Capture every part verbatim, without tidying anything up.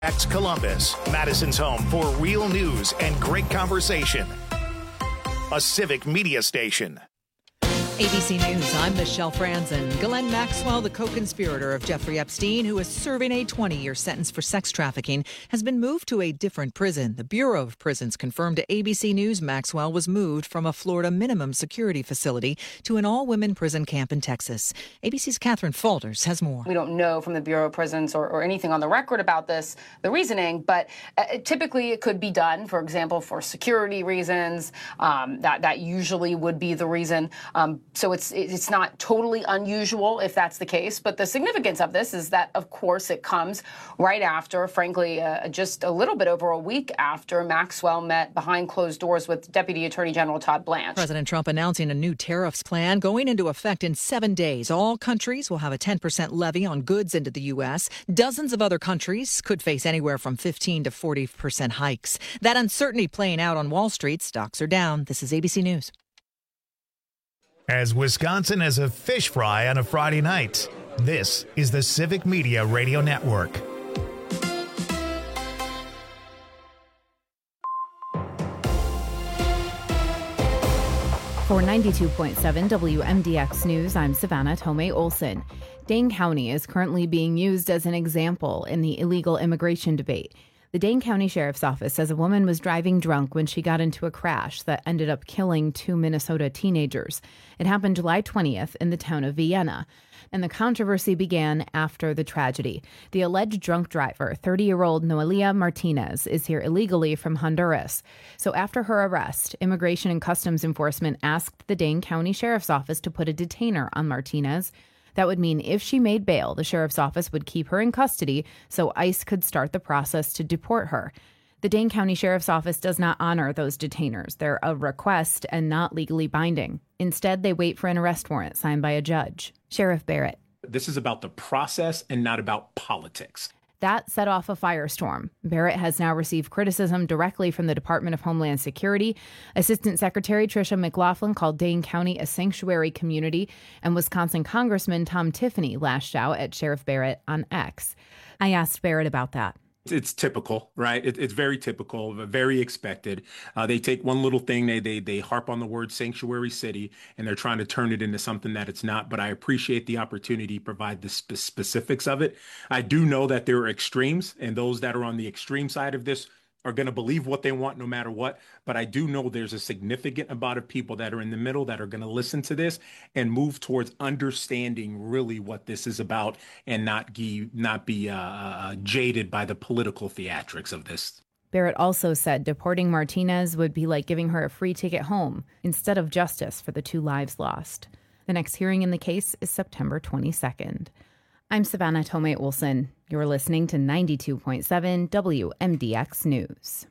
X Columbus, Madison's home for real news and great conversation. A civic media station. A B C News, I'm Michelle Franzen. Ghislaine Maxwell, the co-conspirator of Jeffrey Epstein, who is serving a twenty-year sentence for sex trafficking, has been moved to a different prison. The Bureau of Prisons confirmed to A B C News Maxwell was moved from a Florida minimum security facility to an all-women prison camp in Texas. A B C's Catherine Faulders has more. We don't know from the Bureau of Prisons or, or anything on the record about this, the reasoning, but uh, typically it could be done, for example, for security reasons. Um, that, that usually would be the reason. Um, So it's it's not totally unusual if that's the case. But the significance of this is that, of course, it comes right after, frankly, uh, just a little bit over a week after Maxwell met behind closed doors with Deputy Attorney General Todd Blanche. President Trump announcing a new tariffs plan going into effect in seven days. All countries will have a ten percent levy on goods into the U S. Dozens of other countries could face anywhere from fifteen to forty percent hikes. That uncertainty playing out on Wall Street. Stocks are down. This is A B C News. As Wisconsin has a fish fry on a Friday night, this is the Civic Media Radio Network. For ninety-two point seven W M D X News, I'm Savannah Tomei Olson. Dane County is currently being used as an example in the illegal immigration debate. The Dane County Sheriff's Office says a woman was driving drunk when she got into a crash that ended up killing two Minnesota teenagers. It happened July twentieth in the town of Vienna, and the controversy began after the tragedy. The alleged drunk driver, thirty-year-old Noelia Martinez, is here illegally from Honduras. So after her arrest, Immigration and Customs Enforcement asked the Dane County Sheriff's Office to put a detainer on Martinez. That would mean if she made bail, the sheriff's office would keep her in custody so ICE could start the process to deport her. The Dane County Sheriff's Office does not honor those detainers. They're a request and not legally binding. Instead, they wait for an arrest warrant signed by a judge. Sheriff Barrett. This is about the process and not about politics. That set off a firestorm. Barrett has now received criticism directly from the Department of Homeland Security. Assistant Secretary Tricia McLaughlin called Dane County a sanctuary community, and Wisconsin Congressman Tom Tiffany lashed out at Sheriff Barrett on X. I asked Barrett about that. It's typical, right? It, it's very typical, very expected. Uh, they take one little thing, they they they harp on the word sanctuary city, and they're trying to turn it into something that it's not. But I appreciate the opportunity to provide the spe- specifics of it. I do know that there are extremes, and those that are on the extreme side of this are going to believe what they want no matter what. But I do know there's a significant amount of people that are in the middle that are going to listen to this and move towards understanding really what this is about and not, be, not be uh, uh, jaded by the political theatrics of this. Barrett also said deporting Martinez would be like giving her a free ticket home instead of justice for the two lives lost. The next hearing in the case is September twenty-second. I'm Savannah Tomei Olson. You're listening to ninety-two point seven W M D X News.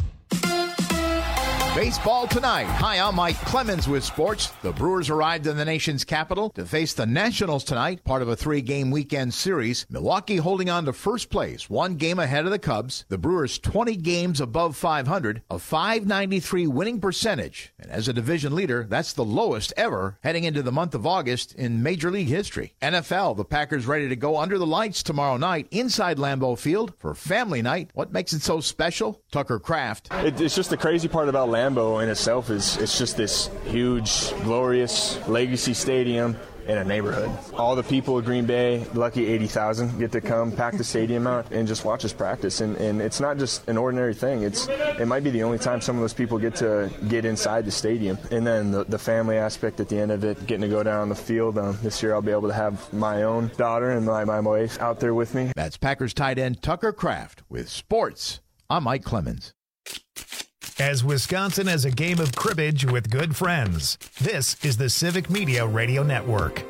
Baseball tonight. Hi, I'm Mike Clemens with sports. The Brewers arrived in the nation's capital to face the Nationals tonight, part of a three-game weekend series. Milwaukee holding on to first place, one game ahead of the Cubs. The Brewers twenty games above five hundred, a five ninety-three winning percentage. And as a division leader, that's the lowest ever heading into the month of August in Major League history. N F L, the Packers ready to go under the lights tomorrow night inside Lambeau Field for family night. What makes it so special? Tucker Kraft. It, it's just the crazy part about Lambeau. Lambeau in itself is it's just this huge, glorious legacy stadium in a neighborhood. All the people of Green Bay, lucky eighty thousand, get to come pack the stadium out and just watch us practice. And, and it's not just an ordinary thing. It's it might be the only time some of those people get to get inside the stadium. And then the, the family aspect at the end of it, getting to go down the field. Um, this year I'll be able to have my own daughter and my, my wife out there with me. That's Packers tight end Tucker Kraft with sports. I'm Mike Clemens. As Wisconsin has a game of cribbage with good friends, this is the Civic Media Radio Network.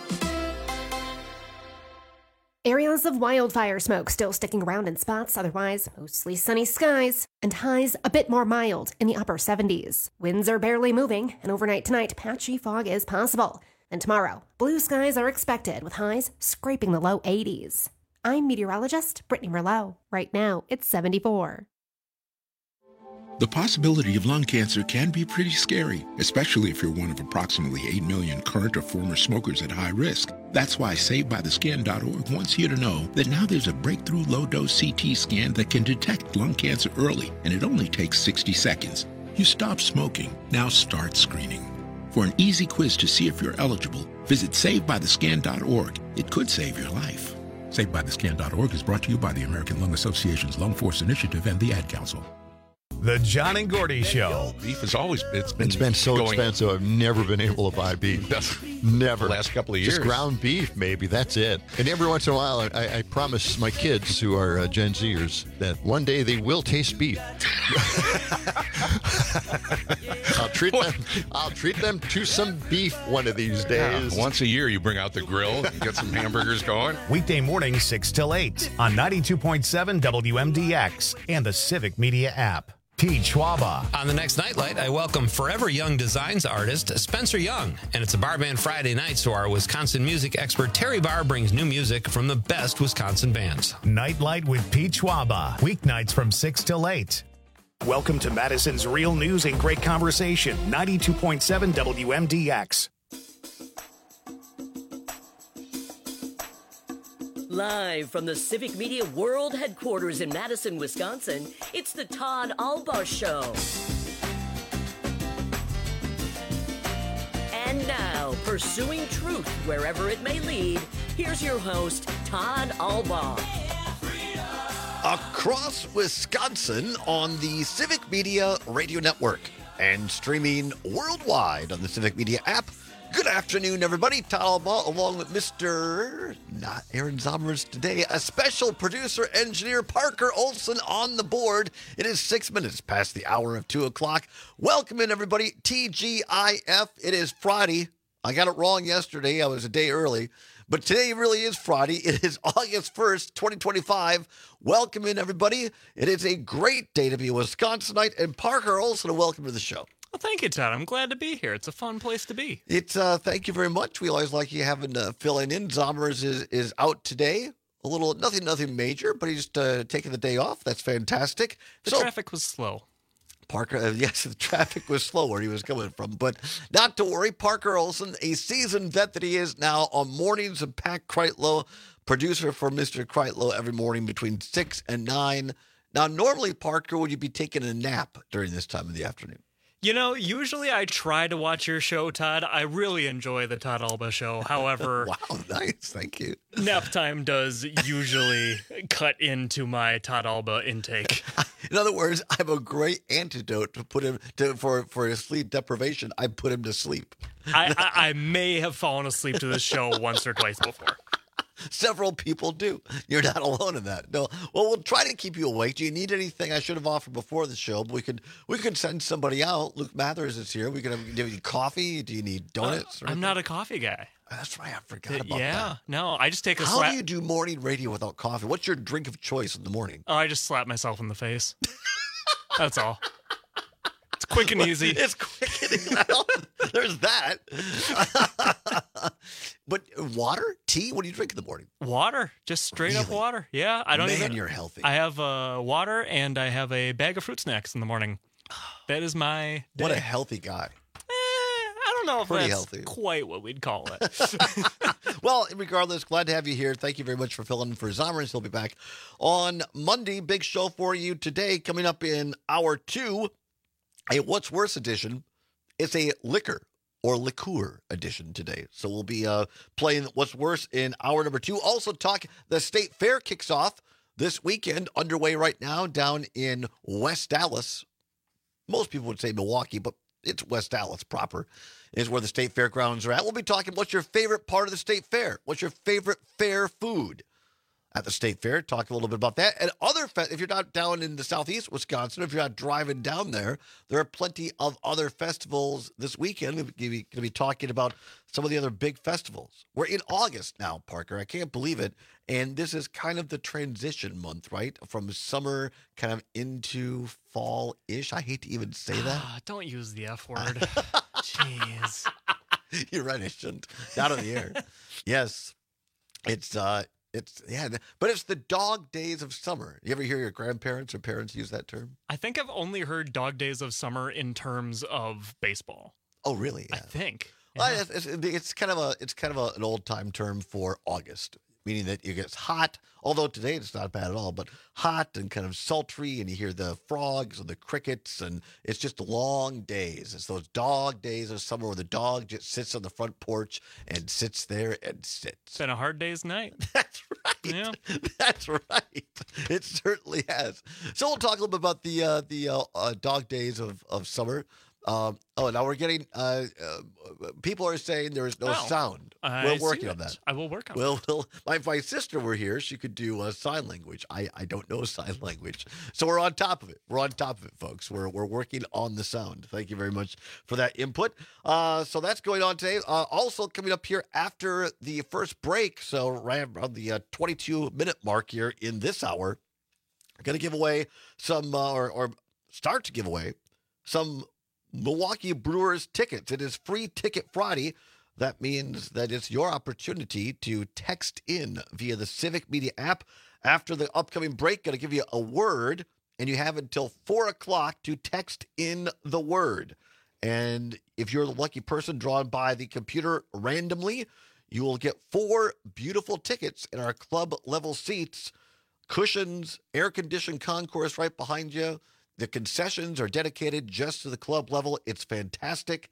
Areas of wildfire smoke still sticking around in spots, otherwise mostly sunny skies, and highs a bit more mild in the upper seventies. Winds are barely moving, and overnight tonight, patchy fog is possible. And tomorrow, blue skies are expected with highs scraping the low eighties. I'm meteorologist Brittany Merlot. Right now, it's seventy-four. The possibility of lung cancer can be pretty scary, especially if you're one of approximately eight million current or former smokers at high risk. That's why Saved By The Scan dot org wants you to know that now there's a breakthrough low-dose C T scan that can detect lung cancer early, and it only takes sixty seconds. You stop smoking, now start screening. For an easy quiz to see if you're eligible, visit Saved By The Scan dot org. It could save your life. Saved By The Scan dot org is brought to you by the American Lung Association's Lung Force Initiative and the Ad Council. The John and Gordy Show. Beef has always it's been it's been so going, expensive. I've never been able to buy beef. Never. The last couple of years. Just ground beef, maybe. That's it. And every once in a while, I, I promise my kids, who are uh, Gen Zers, that one day they will taste beef. I'll treat them. I'll treat them to some beef one of these days. Yeah, once a year, you bring out the grill, and get some hamburgers going. Weekday mornings six till eight on ninety-two point seven W M D X and the Civic Media app. Pete Schwaba. On the next Nightlight, I welcome Forever Young Designs artist Spencer Young. And it's a Bar Band Friday night, so our Wisconsin music expert Terry Barr brings new music from the best Wisconsin bands. Nightlight with Pete Schwaba. Weeknights from six till eight. Welcome to Madison's Real News and Great Conversation. ninety-two point seven W M D X. Live from the Civic Media World Headquarters in Madison, Wisconsin, it's the Todd Alba Show. And now, pursuing truth wherever it may lead, here's your host, Todd Alba. Across Wisconsin on the Civic Media Radio Network and streaming worldwide on the Civic Media app. Good afternoon, everybody. Todd Alba, along with Mister not Aaron Zomers today, a special producer, engineer, Parker Olson on the board. It is six minutes past the hour of two o'clock. Welcome in, everybody. T G I F. It is Friday. I got it wrong yesterday. I was a day early. But today really is Friday. It is August first, twenty twenty-five. Welcome in, everybody. It is a great day to be a Wisconsinite. And Parker Olson, welcome to the show. Well, thank you, Todd. I'm glad to be here. It's a fun place to be. It's uh, thank you very much. We always like you having uh, filling in. Zomers is is out today. A little nothing, nothing major, but he's uh, taking the day off. That's fantastic. The so, traffic was slow. Parker, uh, yes, the traffic was slow where he was coming from, but not to worry. Parker Olson, a seasoned vet that he is now on mornings of Pat Kreitlow, producer for Mister Kreitlow every morning between six and nine. Now, normally, Parker, would you be taking a nap during this time of the afternoon? You know, usually I try to watch your show, Todd. I really enjoy the Todd Alba Show. However, wow, nice, thank you. Nap time does usually cut into my Todd Alba intake. In other words, I have a great antidote to put him to for for his sleep deprivation. I put him to sleep. I, I, I may have fallen asleep to this show once or twice before. Several people do. You're not alone in that. No. Well, we'll try to keep you awake. Do you need anything? I should have offered before the show, but we could we could send somebody out. Luke Mathers is here. We could have. Do you need coffee? Do you need donuts? Uh, I'm not a coffee guy. That's right. I forgot about yeah, that. Yeah. No, I just take a. How slap. do you do morning radio without coffee? What's your drink of choice in the morning? Oh, I just slap myself in the face. That's all. It's quick and easy. It's quick and well, there's that. But water, tea. What do you drink in the morning? Water, just straight really? up water. Yeah, I don't Man, even. You're healthy. I have uh, water and I have a bag of fruit snacks in the morning. That is my day. What a healthy guy. Eh, I don't know if Pretty that's healthy. quite what we'd call it. Well, regardless, glad to have you here. Thank you very much for filling in for Zomers. He'll be back on Monday. Big show for you today. Coming up in hour two, a What's Worse edition. It's a liquor or liqueur edition today. So we'll be uh, playing What's Worse in hour number two. Also talk, the State Fair kicks off this weekend, underway right now down in West Dallas. Most people would say Milwaukee, but it's West Dallas proper is where the State Fairgrounds are at. We'll be talking, what's your favorite part of the State Fair? What's your favorite fair food at the State Fair? Talk a little bit about that. And other, fe- if you're not down in the southeast Wisconsin, if you're not driving down there, there are plenty of other festivals this weekend. We're going to be talking about some of the other big festivals. We're in August now, Parker. I can't believe it. And this is kind of the transition month, right? From summer kind of into fall-ish. I hate to even say that. Don't use the F word. Jeez. You're right. I shouldn't. Out of the air. Yes. It's, uh, It's yeah, but it's the dog days of summer. You ever hear your grandparents or parents use that term? I think I've only heard dog days of summer in terms of baseball. Oh, really? Yeah. I think. Well, yeah. it's, it's, it's kind of a it's kind of a, an old time term for August, meaning that it gets hot. Although today it's not bad at all, but hot and kind of sultry, and you hear the frogs and the crickets, and it's just long days. It's those dog days of summer where the dog just sits on the front porch and sits there and sits. It's been a hard day's night. That's right. Yeah. That's right. It certainly has. So we'll talk a little bit about the uh, the uh, uh, dog days of, of summer. Um, oh, now we're getting, uh, uh, people are saying there is no oh, sound. I We're working see on it. that. I will work on well, it. Well, my, if my sister were here, she could do uh, sign language. I, I don't know sign language. So we're on top of it. We're on top of it, folks. We're, we're working on the sound. Thank you very much for that input. Uh, so that's going on today. Uh, also coming up here after the first break, so right around the uh, twenty-two minute mark here in this hour, I'm going to give away some, uh, or, or start to give away some Milwaukee Brewers tickets. It is Free Ticket Friday. That means that it's your opportunity to text in via the Civic Media app. After the upcoming break, going to give you a word, and you have until four o'clock to text in the word. And if you're the lucky person drawn by the computer randomly, you will get four beautiful tickets in our club level seats, cushions, air-conditioned concourse right behind you. The concessions are dedicated just to the club level. It's fantastic.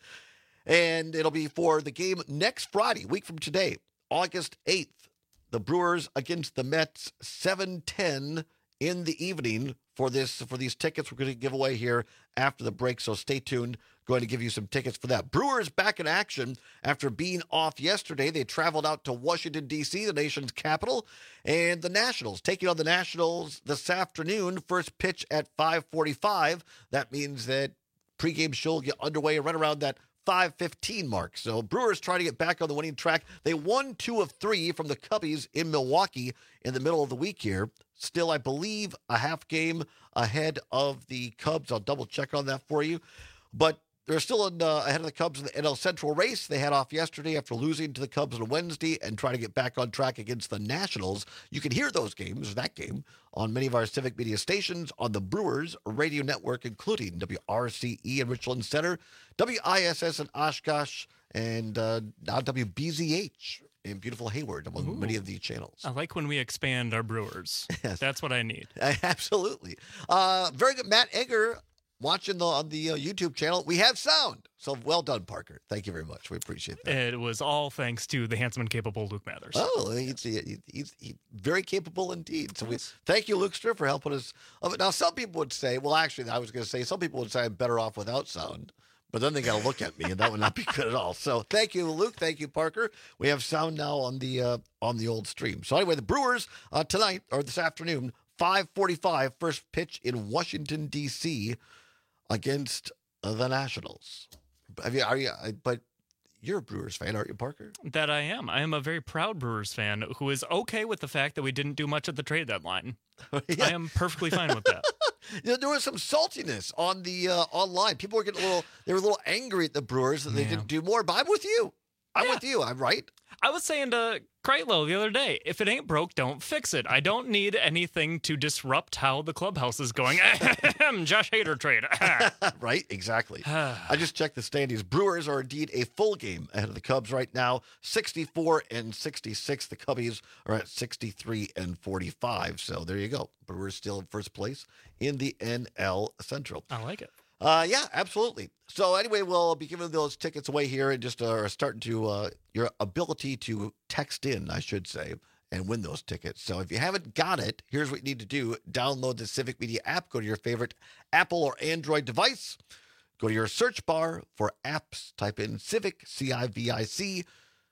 And it'll be for the game next Friday, week from today, August eighth. The Brewers against the Mets, seven ten in the evening for this for these tickets we're going to give away here after the break. So stay tuned. Going to give you some tickets for that. Brewers back in action after being off yesterday. They traveled out to Washington, D C, the nation's capital, and the Nationals taking on the Nationals this afternoon. First pitch at five forty-five. That means that pregame show will get underway right around that five fifteen mark. So Brewers trying to get back on the winning track. They won two of three from the Cubbies in Milwaukee in the middle of the week here. Still, I believe, a half game ahead of the Cubs. I'll double check on that for you. But they're still in, uh, ahead of the Cubs in the N L Central race. They had off yesterday after losing to the Cubs on Wednesday and trying to get back on track against the Nationals. You can hear those games, that game, on many of our Civic Media stations on the Brewers radio network, including W R C E in Richland Center, W I S S in Oshkosh, and uh, now W B Z H in beautiful Hayward, among Ooh. many of these channels. I like when we expand our Brewers. Yes. That's what I need. Absolutely. Uh, very good. Matt Egger watching the on the uh, YouTube channel. We have sound. So well done, Parker. Thank you very much. We appreciate that. It was all thanks to the handsome and capable Luke Mathers. Oh, he's, he, he's, he's very capable indeed. So we thank you, Luke, for helping us. Now, some people would say, well, actually, I was going to say, some people would say I'm better off without sound. But then they got to look at me, and that would not be good at all. So thank you, Luke. Thank you, Parker. We have sound now on the uh, on the old stream. So anyway, the Brewers uh, tonight, or this afternoon, five forty-five, first pitch in Washington, D C against uh, the Nationals. Have you, are you, but you're a Brewers fan, aren't you, Parker? That I am. I am a very proud Brewers fan who is okay with the fact that we didn't do much at the trade deadline. yeah. I am perfectly fine with that. You know, there was some saltiness on the uh, online. People were getting a little, they were a little angry at the Brewers that they yeah. didn't do more. But I'm with you. I'm yeah. with you. I'm right. I was saying to Kreitlow the other day, if it ain't broke, don't fix it. I don't need anything to disrupt how the clubhouse is going. Josh Hader trade. Right, exactly. I just checked the standings. Brewers are indeed a full game ahead of the Cubs right now, sixty-four and sixty-six. The Cubbies are at sixty-three and forty-five. So there you go. Brewers still in first place in the N L Central. I like it. Uh, yeah, absolutely. So anyway, we'll be giving those tickets away here and just uh, starting to uh, your ability to text in, I should say, and win those tickets. So if you haven't got it, here's what you need to do. Download the Civic Media app. Go to your favorite Apple or Android device. Go to your search bar for apps. Type in Civic, C I V I C,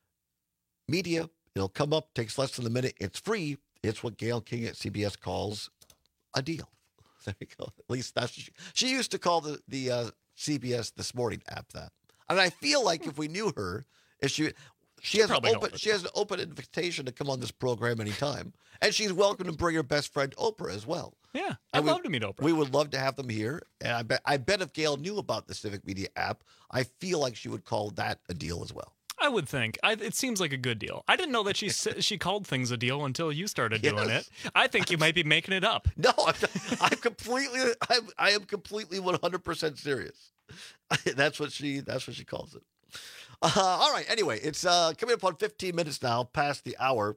Media. It'll come up. Takes less than a minute. It's free. It's what Gail King at C B S calls a deal. There you go. At least that's she, she used to call the the uh, C B S This Morning app that. And I feel like if we knew her, if she she has an open she has an open invitation to come on this program anytime, and she's welcome to bring her best friend Oprah as well. Yeah, I'd we, love to meet Oprah. We would love to have them here, and I bet I bet if Gail knew about the Civic Media app, I feel like she would call that a deal as well. I would think. I, it seems like a good deal. I didn't know that she she called things a deal until you started doing Yes. it. I think you might be making it up. No, I'm, I'm completely. I'm, I am completely one hundred percent serious. That's what she. That's what she calls it. Uh, all right. Anyway, it's uh, coming up on fifteen minutes now, past the hour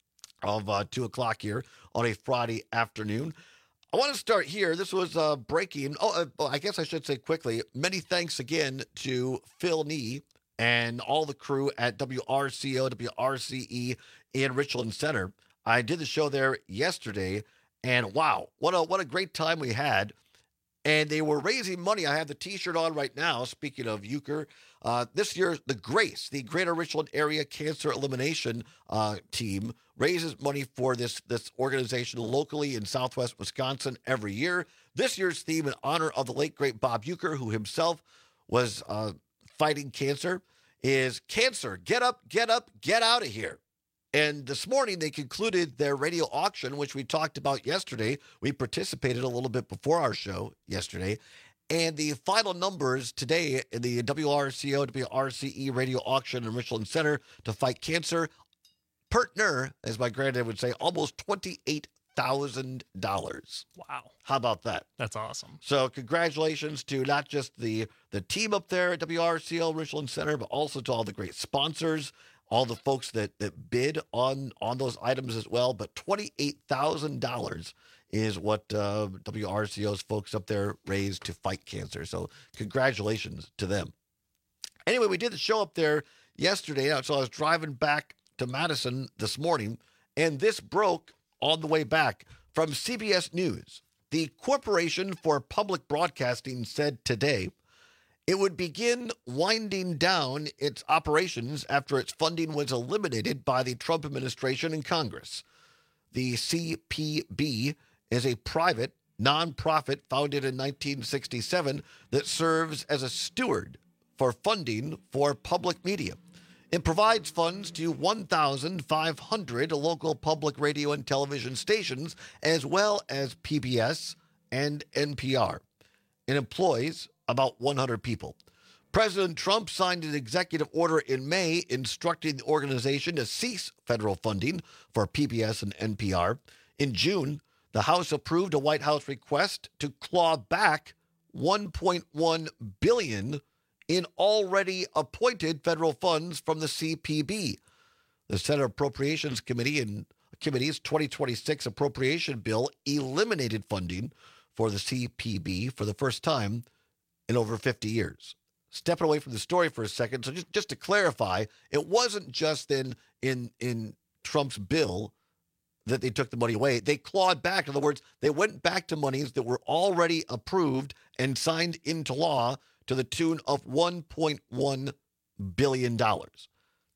of uh, two o'clock here on a Friday afternoon. I want to start here. This was uh, breaking. Oh, uh, I guess I should say quickly. Many thanks again to Phil Nee and all the crew at W R C O, W R C E in Richland Center. I did the show there yesterday, and wow, what a what a great time we had. And they were raising money. I have the T-shirt on right now. Speaking of Euchre, uh, this year, the GRACE, the Greater Richland Area Cancer Elimination uh, Team, raises money for this, this organization locally in southwest Wisconsin every year. This year's theme in honor of the late, great Bob Euchre, who himself was uh, fighting cancer, is Cancer, Get Up, Get Up, Get Out of Here. And this morning, they concluded their radio auction, which we talked about yesterday. We participated a little bit before our show yesterday. And the final numbers today in the W R C O, W R C E radio auction in Richland Center to fight cancer, partner, as my granddad would say, almost twenty-eight thousand dollars. Wow. How about that? That's awesome. So congratulations to not just the, the team up there at W R C O Richland Center, but also to all the great sponsors, all the folks that, that bid on, on those items as well. But twenty-eight thousand dollars is what uh, W R C O's folks up there raised to fight cancer. So congratulations to them. Anyway, we did the show up there yesterday. So I was driving back to Madison this morning, and this broke on the way back from C B S News. The Corporation for Public Broadcasting said today it would begin winding down its operations after its funding was eliminated by the Trump administration and Congress. The C P B is a private nonprofit founded in nineteen sixty-seven that serves as a steward for funding for public media. It provides funds to one thousand five hundred local public radio and television stations, as well as P B S and N P R. It employs about one hundred people. President Trump signed an executive order in May instructing the organization to cease federal funding for P B S and N P R. In June, the House approved a White House request to claw back one point one billion dollars in already appointed federal funds from the C P B. The Senate Appropriations Committee and Committee's twenty twenty-six appropriation bill eliminated funding for the C P B for the first time in over fifty years. Stepping away from the story for a second, so just, just to clarify, it wasn't just in, in, in Trump's bill that they took the money away. They clawed back. In other words, they went back to monies that were already approved and signed into law to the tune of one point one billion dollars.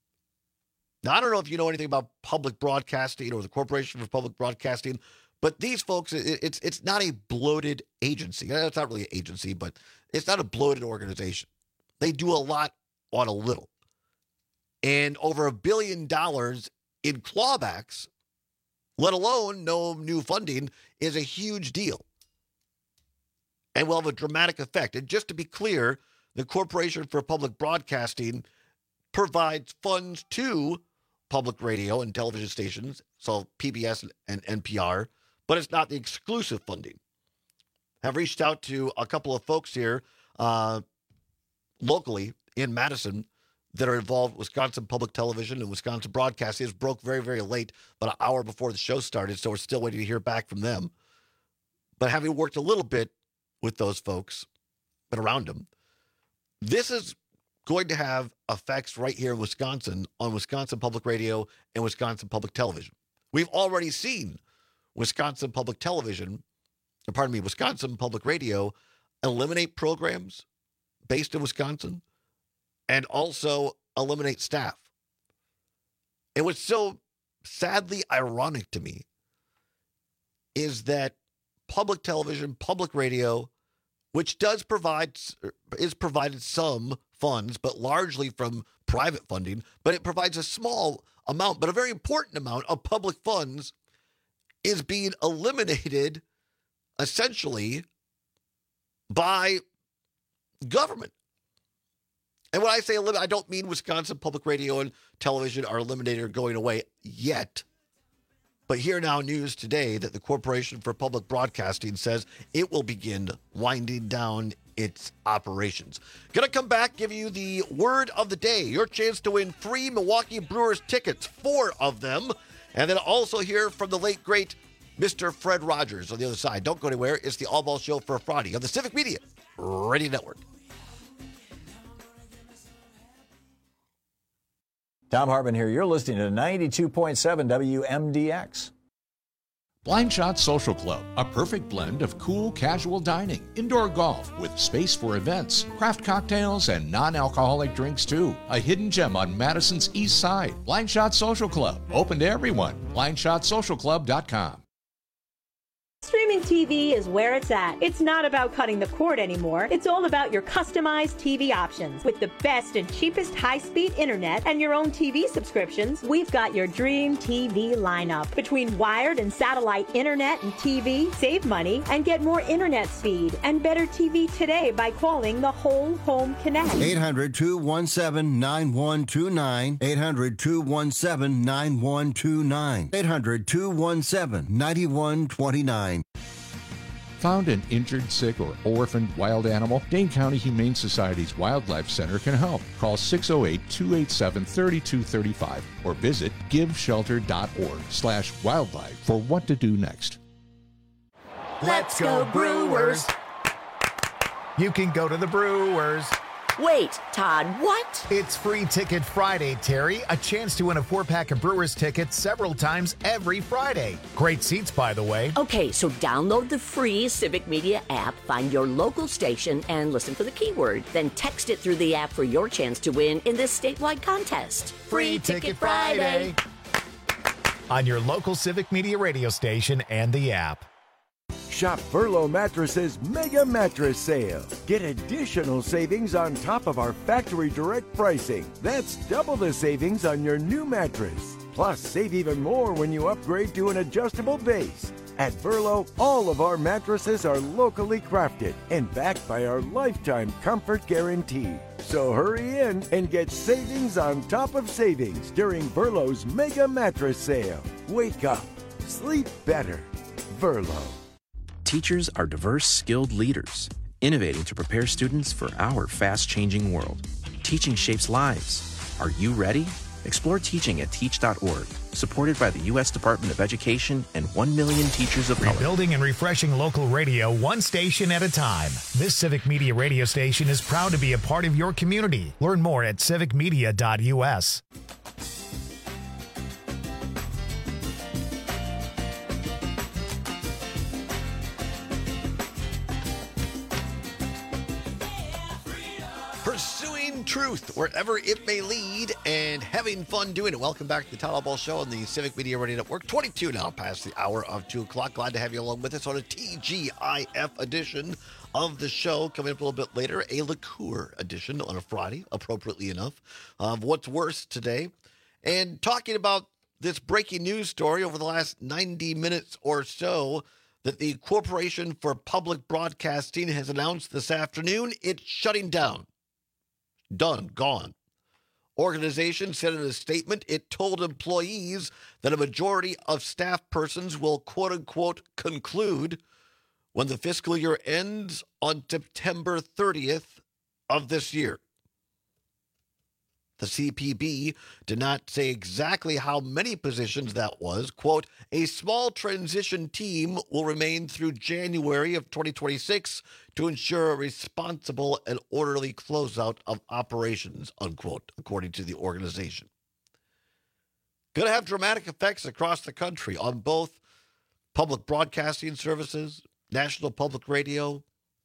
Now, I don't know if you know anything about public broadcasting or the Corporation for Public Broadcasting, but these folks, it, it's it's not a bloated agency. It's not really an agency, but it's not a bloated organization. They do a lot on a little. And over a billion dollars in clawbacks, let alone no new funding, is a huge deal and will have a dramatic effect. And just to be clear, the Corporation for Public Broadcasting provides funds to public radio and television stations, so P B S and N P R, but it's not the exclusive funding. I've reached out to a couple of folks here uh, locally in Madison that are involved with Wisconsin Public Television and Wisconsin Broadcasting. It broke very, very late, about an hour before the show started, so we're still waiting to hear back from them. But having worked a little bit with those folks, but around them, this is going to have effects right here in Wisconsin on Wisconsin Public Radio and Wisconsin Public Television. We've already seen Wisconsin Public Television, or pardon me, Wisconsin Public Radio eliminate programs based in Wisconsin and also eliminate staff. And what's so sadly ironic to me is that public television, public radio, which does provide, is provided some funds, but largely from private funding, but it provides a small amount, but a very important amount of public funds, is being eliminated essentially by government. And when I say eliminate, I don't mean Wisconsin Public Radio and Television are eliminated or going away yet. But Here Now News today that the Corporation for Public Broadcasting says it will begin winding down its operations. Going to come back, give you the word of the day. Your chance to win free Milwaukee Brewers tickets, four of them. And then also hear from the late, great Mister Fred Rogers on the other side. Don't go anywhere. It's the All Ball Show for Friday on the Civic Media Radio Network. Tom Hartman here. You're listening to ninety-two point seven W M D X. Blind Shot Social Club, a perfect blend of cool, casual dining, indoor golf with space for events, craft cocktails, and non-alcoholic drinks too. A hidden gem on Madison's East Side. Blind Shot Social Club, open to everyone. blind shot social club dot com. Streaming T V is where it's at. It's not about cutting the cord anymore. It's all about your customized T V options. With the best and cheapest high-speed internet and your own T V subscriptions, we've got your dream T V lineup. Between wired and satellite internet and T V, save money and get more internet speed and better T V today by calling the Whole Home Connect. eight hundred, two one seven, nine one two nine. eight hundred, two one seven, nine one two nine. eight hundred, two one seven, nine one two nine. Found an injured, sick, or orphaned wild animal? Dane County Humane Society's Wildlife Center can help. Call six oh eight, two eight seven, three two three five or visit giveshelter.org slash wildlife for what to do next. Let's go Brewers! You can go to the Brewers. Wait, Todd, what? It's Free Ticket Friday, Terry. A chance to win a four-pack of Brewers tickets several times every Friday. Great seats, by the way. Okay, so download the free Civic Media app, find your local station, and listen for the keyword. Then text it through the app for your chance to win in this statewide contest. Free Ticket Friday. On your local Civic Media radio station and the app. Shop Furlow Mattresses Mega Mattress Sale. Get additional savings on top of our factory direct pricing. That's double the savings on your new mattress. Plus, save even more when you upgrade to an adjustable base. At Furlow, all of our mattresses are locally crafted and backed by our lifetime comfort guarantee. So hurry in and get savings on top of savings during Furlow's Mega Mattress Sale. Wake up. Sleep better. Furlow. Teachers are diverse, skilled leaders, innovating to prepare students for our fast-changing world. Teaching shapes lives. Are you ready? Explore teaching at teach dot org, supported by the U S Department of Education and one million teachers of color. Rebuilding and refreshing local radio one station at a time. This Civic Media radio station is proud to be a part of your community. Learn more at civic media dot u s. Truth wherever it may lead and having fun doing it. Welcome back to the Todd Ball Show on the Civic Media Radio Network. twenty-two now past the hour of two o'clock. Glad to have you along with us on a T G I F edition of the show. Coming up a little bit later, a liqueur edition on a Friday, appropriately enough, of What's Worse today. And talking about this breaking news story over the last ninety minutes or so that the Corporation for Public Broadcasting has announced this afternoon it's shutting down. Done, gone. Organization said in a statement it told employees that a majority of staff persons will quote-unquote conclude when the fiscal year ends on September thirtieth of this year. The C P B did not say exactly how many positions that was. Quote, a small transition team will remain through January of twenty twenty-six to ensure a responsible and orderly closeout of operations, unquote, according to the organization. Going to have dramatic effects across the country on both public broadcasting services, national public radio,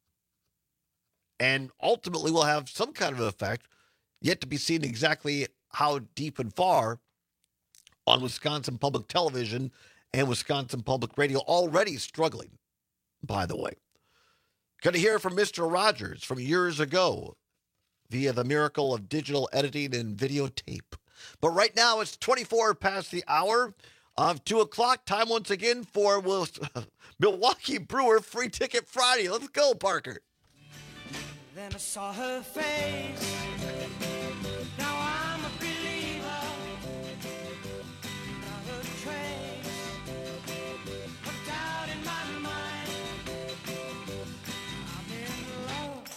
and ultimately will have some kind of effect, yet to be seen exactly how deep and far, on Wisconsin Public Television and Wisconsin Public Radio, already struggling, by the way. Going to hear from Mister Rogers from years ago via the miracle of digital editing and videotape. But right now, it's twenty-four past the hour of two o'clock. Time once again for Milwaukee Brewer Free Ticket Friday. Let's go, Parker. Then I saw her face.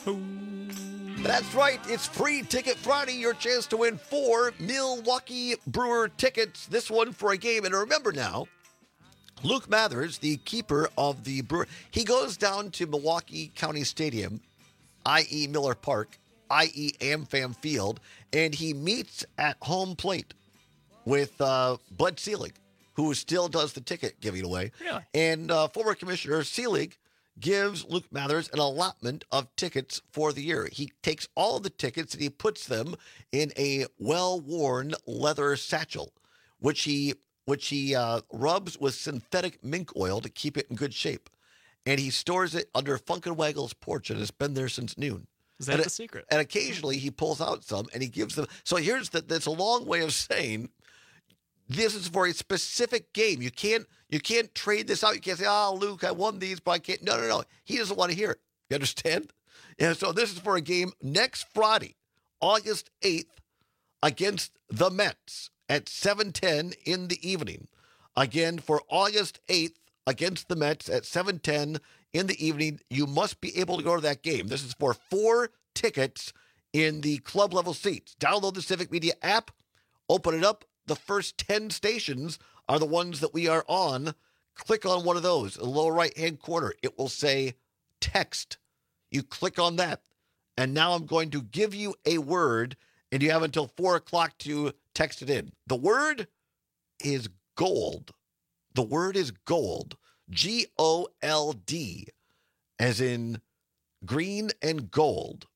That's right. It's Free Ticket Friday. Your chance to win four Milwaukee Brewer tickets. This one for a game. And remember now, Luke Mathers, the keeper of the Brewer, he goes down to Milwaukee County Stadium, that is. Miller Park, that is. AmFam Field, and he meets at home plate with uh, Bud Selig, who still does the ticket giving away. Really? And uh, former Commissioner Selig gives Luke Mathers an allotment of tickets for the year. He takes all of the tickets and he puts them in a well-worn leather satchel, which he which he uh, rubs with synthetic mink oil to keep it in good shape. And he stores it under Funkenwaggle's porch, and it's been there since noon. Is that and the it, secret? And occasionally he pulls out some and he gives them. So here's the, that's a long way of saying this is for a specific game. You can't you can't trade this out. You can't say, oh, Luke, I won these, but I can't. No, no, no. He doesn't want to hear it. You understand? And so this is for a game next Friday, August eighth, against the Mets at seven ten in the evening. Again, for August eighth, against the Mets at seven ten in the evening. You must be able to go to that game. This is for four tickets in the club level seats. Download the Civic Media app, open it up. The first ten stations are the ones that we are on. Click on one of those in the lower right-hand corner. It will say text. You click on that. And now I'm going to give you a word, and you have until four o'clock to text it in. The word is gold. The word is gold. G O L D, as in green and gold.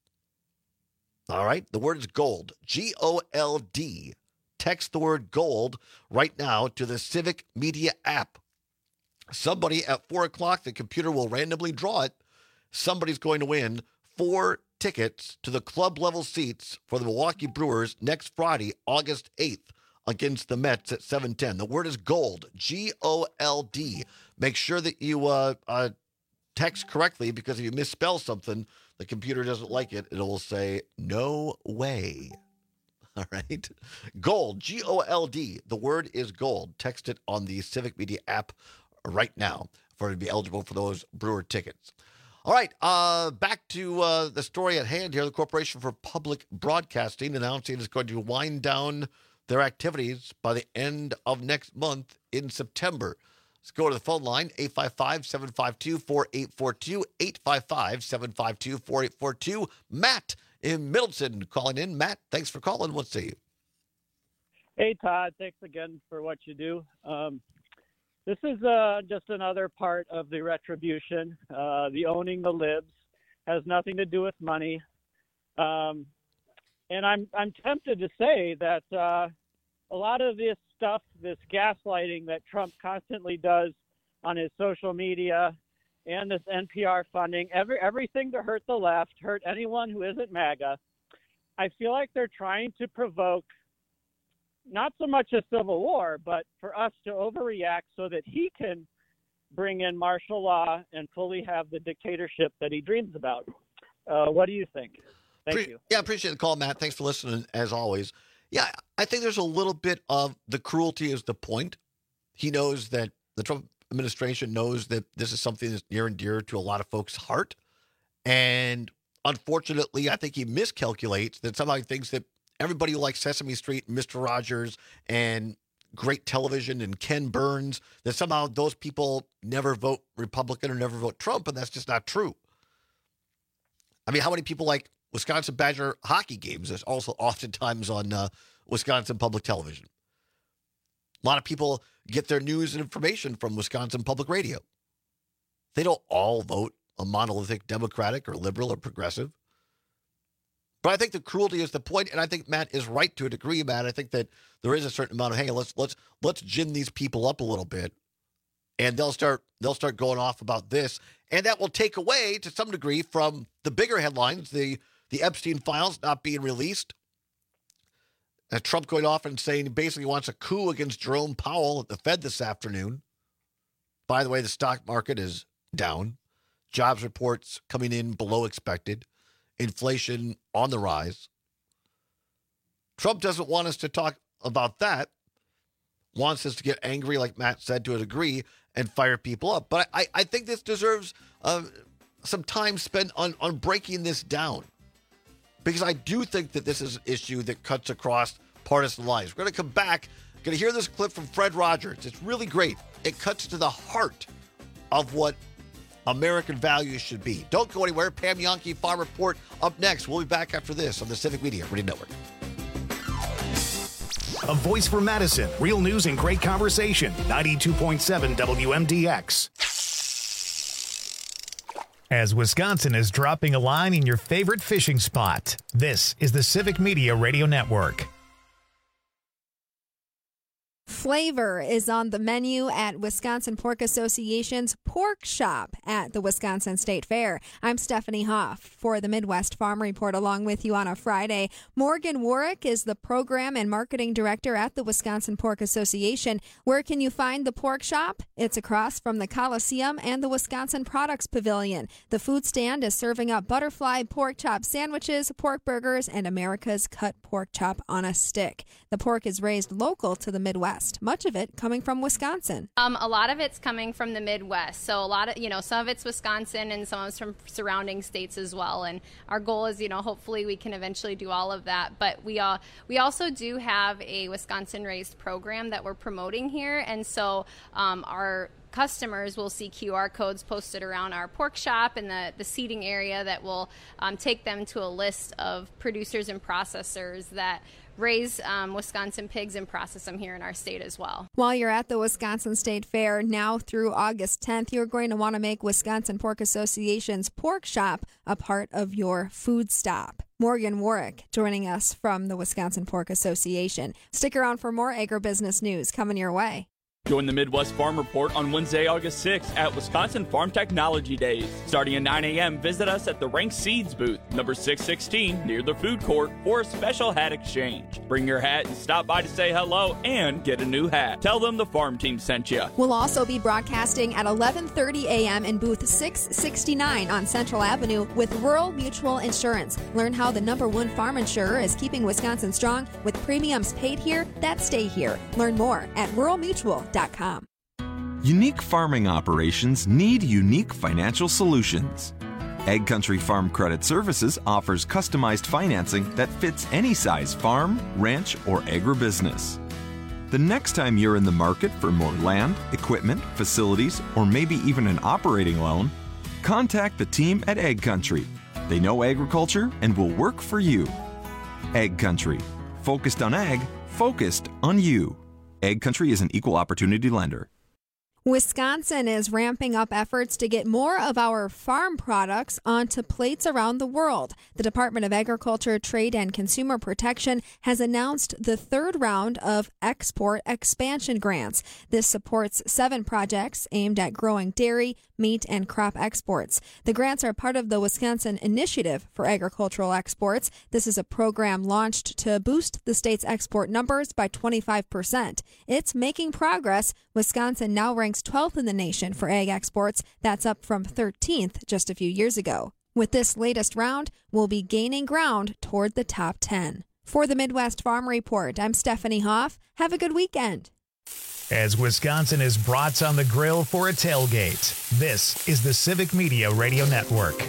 All right? The word is gold. G O L D. Text the word gold right now to the Civic Media app. Somebody at four o'clock, the computer will randomly draw it. Somebody's going to win four tickets to the club level seats for the Milwaukee Brewers next Friday, August eighth, against the Mets at seven ten. The word is gold, G O L D. Make sure that you uh, uh, text correctly, because if you misspell something, the computer doesn't like it. It will say, no way. All right. Gold, G O L D. The word is gold. Text it on the Civic Media app right now for it to be eligible for those Brewer tickets. All right. Uh, back to uh, the story at hand here. The Corporation for Public Broadcasting announcing it's going to wind down their activities by the end of next month in September. Let's go to the phone line, eight five five, seven five two, four eight four two, eight five five, seven five two, four eight four two. Matt in Middleton calling in. Matt, thanks for calling. Let's see. Hey, Todd. Thanks again for what you do. Um, this is uh, just another part of the retribution. Uh, the owning the libs has nothing to do with money. Um, and I'm I'm tempted to say that uh, a lot of this stuff, this gaslighting that Trump constantly does on his social media and this N P R funding, every everything to hurt the left, hurt anyone who isn't MAGA. I feel like they're trying to provoke not so much a civil war, but for us to overreact so that he can bring in martial law and fully have the dictatorship that he dreams about. Uh, what do you think? Thank Pre- you. Yeah, I appreciate the call, Matt. Thanks for listening, as always. Yeah, I think there's a little bit of the cruelty is the point. He knows that the Trump administration knows that this is something that's near and dear to a lot of folks' heart. And unfortunately, I think he miscalculates that somehow he thinks that everybody who likes Sesame Street, Mister Rogers, and great television, and Ken Burns, that somehow those people never vote Republican or never vote Trump, and that's just not true. I mean, how many people like Wisconsin Badger hockey games? There's also oftentimes on uh, Wisconsin public television. A lot of people get their news and information from Wisconsin public radio. They don't all vote a monolithic Democratic or liberal or progressive. But I think the cruelty is the point, and I think Matt is right to a degree, Matt. I think that there is a certain amount of, hey, let's let's let's gin these people up a little bit, and they'll start they'll start going off about this, and that will take away to some degree from the bigger headlines, the the Epstein files not being released. Uh, Trump going off and saying he basically wants a coup against Jerome Powell at the Fed this afternoon. By the way, the stock market is down. Jobs reports coming in below expected. Inflation on the rise. Trump doesn't want us to talk about that. Wants us to get angry, like Matt said, to a degree, and fire people up. But I, I think this deserves uh, some time spent on, on breaking this down, because I do think that this is an issue that cuts across partisan lines. We're going to come back, going to hear this clip from Fred Rogers. It's really great. It cuts to the heart of what American values should be. Don't go anywhere. Pam Jahnke, Farm Report, up next. We'll be back after this on the Civic Media Radio Network. A voice for Madison. Real news and great conversation. ninety-two point seven W M D X. As Wisconsin is dropping a line in your favorite fishing spot, this is the Civic Media Radio Network. Flavor is on the menu at Wisconsin Pork Association's Pork Shop at the Wisconsin State Fair. I'm Stephanie Hoff for the Midwest Farm Report, along with you on a Friday. Morgan Warwick is the Program and Marketing Director at the Wisconsin Pork Association. Where can you find the Pork Shop? It's across from the Coliseum and the Wisconsin Products Pavilion. The food stand is serving up butterfly pork chop sandwiches, pork burgers, and America's cut pork chop on a stick. The pork is raised local to the Midwest, much of it coming from Wisconsin. Um, a lot of it's coming from the Midwest. So a lot of, you know, some of it's Wisconsin and some of it's from surrounding states as well. And our goal is, you know, hopefully we can eventually do all of that. But we uh, we also do have a Wisconsin raised program that we're promoting here. And so um, our customers will see Q R codes posted around our pork shop and the, the seating area that will um, take them to a list of producers and processors that raise um, Wisconsin pigs and process them here in our state as well. While you're at the Wisconsin State Fair now through August tenth, you're going to want to make Wisconsin Pork Association's Pork Shop a part of your food stop. Morgan Warwick joining us from the Wisconsin Pork Association. Stick around for more agribusiness news coming your way. Join the Midwest Farm Report on Wednesday, August sixth at Wisconsin Farm Technology Days. Starting at nine a.m., visit us at the Rank Seeds booth, number six sixteen, near the food court, for a special hat exchange. Bring your hat and stop by to say hello and get a new hat. Tell them the farm team sent you. We'll also be broadcasting at eleven thirty a.m. in booth six sixty-nine on Central Avenue with Rural Mutual Insurance. Learn how the number one farm insurer is keeping Wisconsin strong with premiums paid here that stay here. Learn more at rural mutual dot com. Unique farming operations need unique financial solutions. Egg Country Farm Credit Services offers customized financing that fits any size farm, ranch, or agribusiness. The next time you're in the market for more land, equipment, facilities, or maybe even an operating loan, contact the team at Egg Country. They know agriculture and will work for you. Egg Country. Focused on ag, focused on you. Egg Country is an equal opportunity lender. Wisconsin is ramping up efforts to get more of our farm products onto plates around the world. The Department of Agriculture, Trade, and Consumer Protection has announced the third round of export expansion grants. This supports seven projects aimed at growing dairy, meat, and crop exports. The grants are part of the Wisconsin Initiative for Agricultural Exports. This is a program launched to boost the state's export numbers by twenty-five percent. It's making progress. Wisconsin now ranks twelfth in the nation for ag exports. That's up from thirteenth just a few years ago. With this latest round, we'll be gaining ground toward the top ten. For the Midwest Farm Report, I'm Stephanie Hoff. Have a good weekend. As Wisconsin is brats on the grill for a tailgate, this is the Civic Media Radio Network.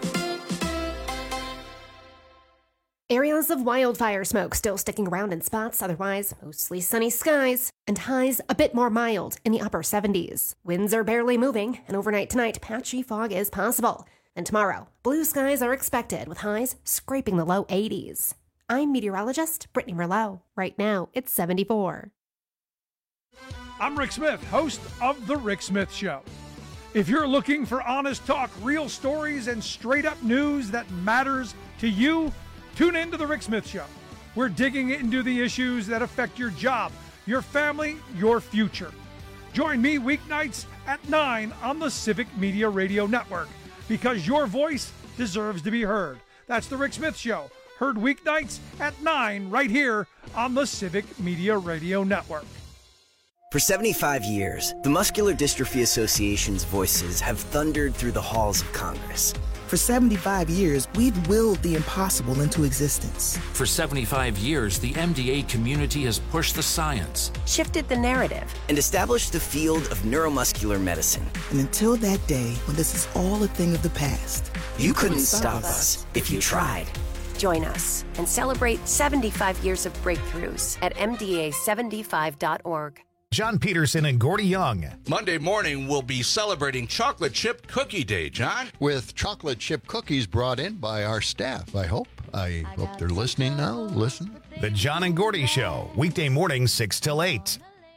Areas of wildfire smoke still sticking around in spots, otherwise mostly sunny skies, and highs a bit more mild in the upper seventies. Winds are barely moving, and overnight tonight, patchy fog is possible. And tomorrow, blue skies are expected with highs scraping the low eighties. I'm meteorologist Brittany Merlot. Right now, it's seventy-four. I'm Rick Smith, host of The Rick Smith Show. If you're looking for honest talk, real stories, and straight-up news that matters to you, tune in to The Rick Smith Show. We're digging into the issues that affect your job, your family, your future. Join me weeknights at nine on the Civic Media Radio Network, because your voice deserves to be heard. That's The Rick Smith Show, heard weeknights at nine right here on the Civic Media Radio Network. For seventy-five years, the Muscular Dystrophy Association's voices have thundered through the halls of Congress, For seventy-five years, we've willed the impossible into existence. For seventy-five years, the M D A community has pushed the science, shifted the narrative, and established the field of neuromuscular medicine. And until that day when this is all a thing of the past, you, you couldn't, couldn't stop us if you tried. Join us and celebrate seventy-five years of breakthroughs at M D A seventy-five dot org. John Peterson and Gordy Young. Monday morning, we'll be celebrating Chocolate Chip Cookie Day, John. With chocolate chip cookies brought in by our staff, I hope. I hope they're listening now. Listen. The John and Gordy Show, weekday mornings six till eight.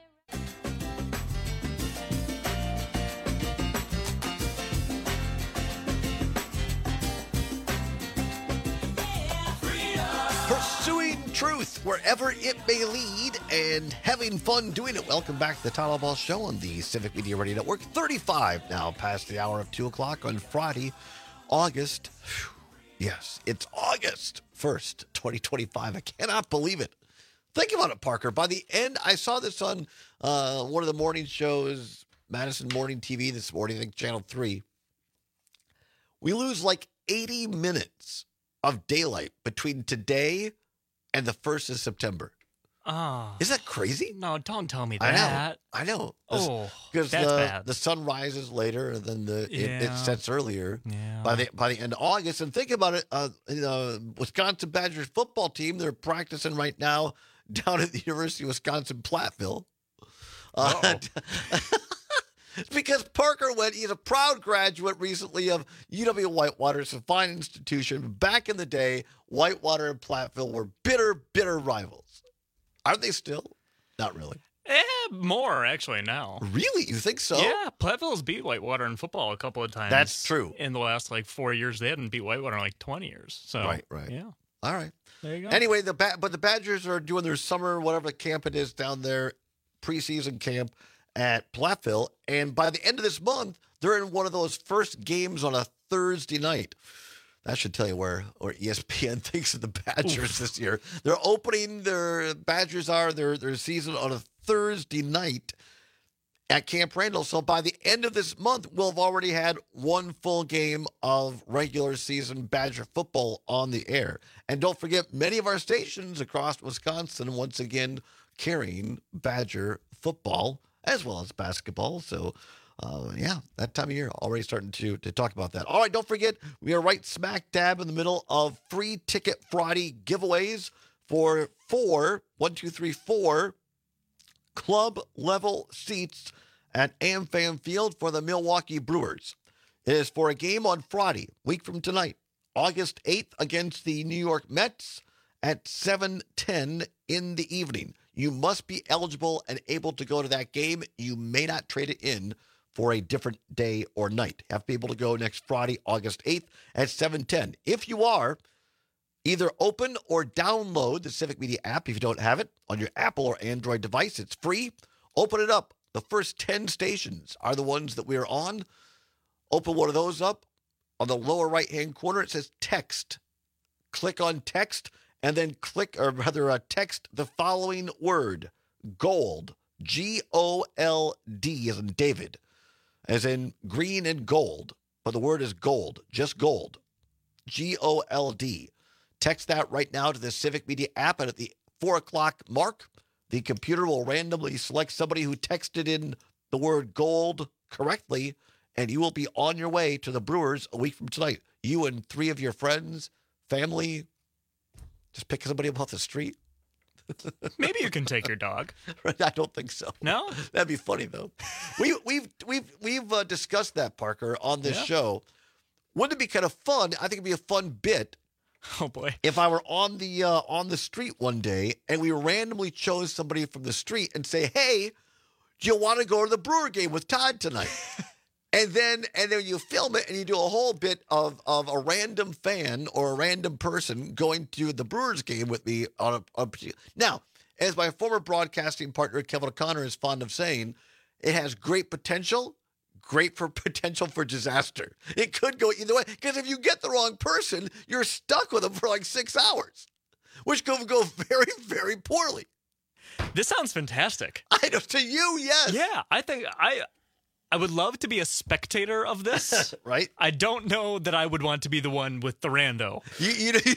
Pursuing truth wherever it may lead and having fun doing it. Welcome back to the Tyler Ball Show on the Civic Media Radio Network. thirty-five now past the hour of two o'clock on Friday, August. Yes, it's August first, twenty twenty-five. I cannot believe it. Think about it, Parker. By the end, I saw this on uh, one of the morning shows, Madison Morning T V this morning, I think Channel three. We lose like eighty minutes of daylight between today and the first of September. Oh. Is that crazy? No, don't tell me I that. know. I know. Oh, because that's the, bad. the sun rises later and then the Yeah. it, it sets earlier Yeah. by the by the end of August. And think about it, uh, you know, Wisconsin Badgers football team, they're practicing right now down at the University of Wisconsin Platteville. Uh, It's because Parker went, he's a proud graduate recently of U W Whitewater. It's a fine institution. Back in the day, Whitewater and Platteville were bitter, bitter rivals. Aren't they still? Not really. Eh, more actually now. Really? You think so? Yeah, Platteville's beat Whitewater in football a couple of times. That's true. In the last like four years, they hadn't beat Whitewater in like twenty years. So Right, right. Yeah. All right. There you go. Anyway, the ba- but the Badgers are doing their summer, whatever camp it is down there, preseason camp at Platteville. And by the end of this month, they're in one of those first games on a Thursday night. That should tell you where, where E S P N thinks of the Badgers Oof. this year. They're opening their Badgers are their their season on a Thursday night at Camp Randall. So by the end of this month, we'll have already had one full game of regular season Badger football on the air. And don't forget, many of our stations across Wisconsin once again carrying Badger football as well as basketball. So, uh, yeah, that time of year, already starting to, to talk about that. All right, don't forget, we are right smack dab in the middle of Free Ticket Friday giveaways for four, one, two, three, four club-level seats at AmFam Field for the Milwaukee Brewers. It is for a game on Friday, week from tonight, August eighth, against the New York Mets at seven ten in the evening. You must be eligible and able to go to that game. You may not trade it in for a different day or night. You have to be able to go next Friday, August eighth at seven ten. If you are, either open or download the Civic Media app if you don't have it on your Apple or Android device. It's free. Open it up. The first ten stations are the ones that we are on. Open one of those up. On the lower right-hand corner, it says text. Click on text. And then click, or rather uh, text the following word, gold, G O L D as in David, as in green and gold. But the word is gold, just gold, G O L D. Text that right now to the Civic Media app, and at the four o'clock mark, the computer will randomly select somebody who texted in the word gold correctly, and you will be on your way to the Brewers a week from tonight. You and three of your friends, family. Just pick somebody up off the street. Maybe you can take your dog. I don't think so. No, that'd be funny though. we we've we've we've uh, discussed that, Parker, on this Yeah. show. Wouldn't it be kind of fun? I think it'd be a fun bit. Oh boy! If I were on the uh, on the street one day and we randomly chose somebody from the street and say, "Hey, do you want to go to the Brewer game with Todd tonight?" And then and then you film it and you do a whole bit of, of a random fan or a random person going to the Brewers game with me on a, on a now, as my former broadcasting partner Kevin O'Connor is fond of saying, it has great potential, great for potential for disaster. It could go either way because if you get the wrong person, you're stuck with them for like six hours, which could go very, very poorly. This sounds fantastic. I know, to you, yes. Yeah, I think I. I would love to be a spectator of this. Right? I don't know that I would want to be the one with the rando. You, you,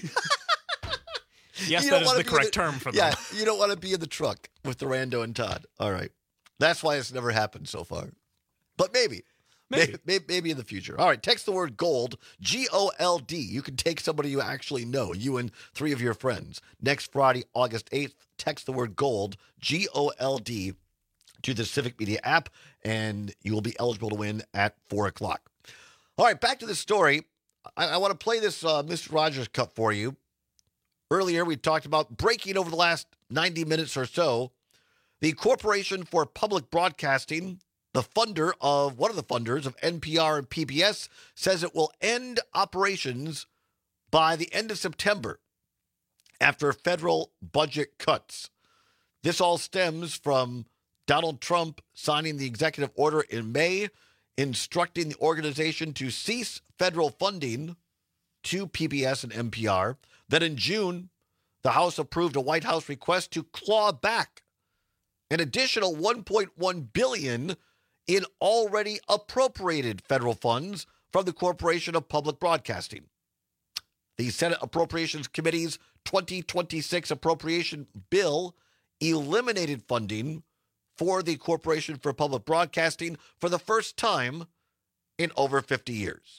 yes, you that is wanna the be correct the, term for yeah, them. you don't want to be in the truck with the rando and Todd. All right. That's why it's never happened so far. But maybe. Maybe. maybe. Maybe in the future. All right. Text the word GOLD, G O L D. You can take somebody you actually know, you and three of your friends. Next Friday, August eighth, text the word GOLD, G O L D, to the Civic Media app, and you will be eligible to win at four o'clock. All right, back to the story. I, I want to play this uh, Mister Rogers Cup for you. Earlier, we talked about breaking over the last ninety minutes or so. The Corporation for Public Broadcasting, the funder of, one of the funders of N P R and P B S, says it will end operations by the end of September after federal budget cuts. This all stems from Donald Trump signing the executive order in May, instructing the organization to cease federal funding to P B S and N P R. Then in June, the House approved a White House request to claw back an additional one point one billion dollars in already appropriated federal funds from the Corporation of Public Broadcasting. The Senate Appropriations Committee's twenty twenty-six appropriation bill eliminated funding for the Corporation for Public Broadcasting for the first time in over fifty years.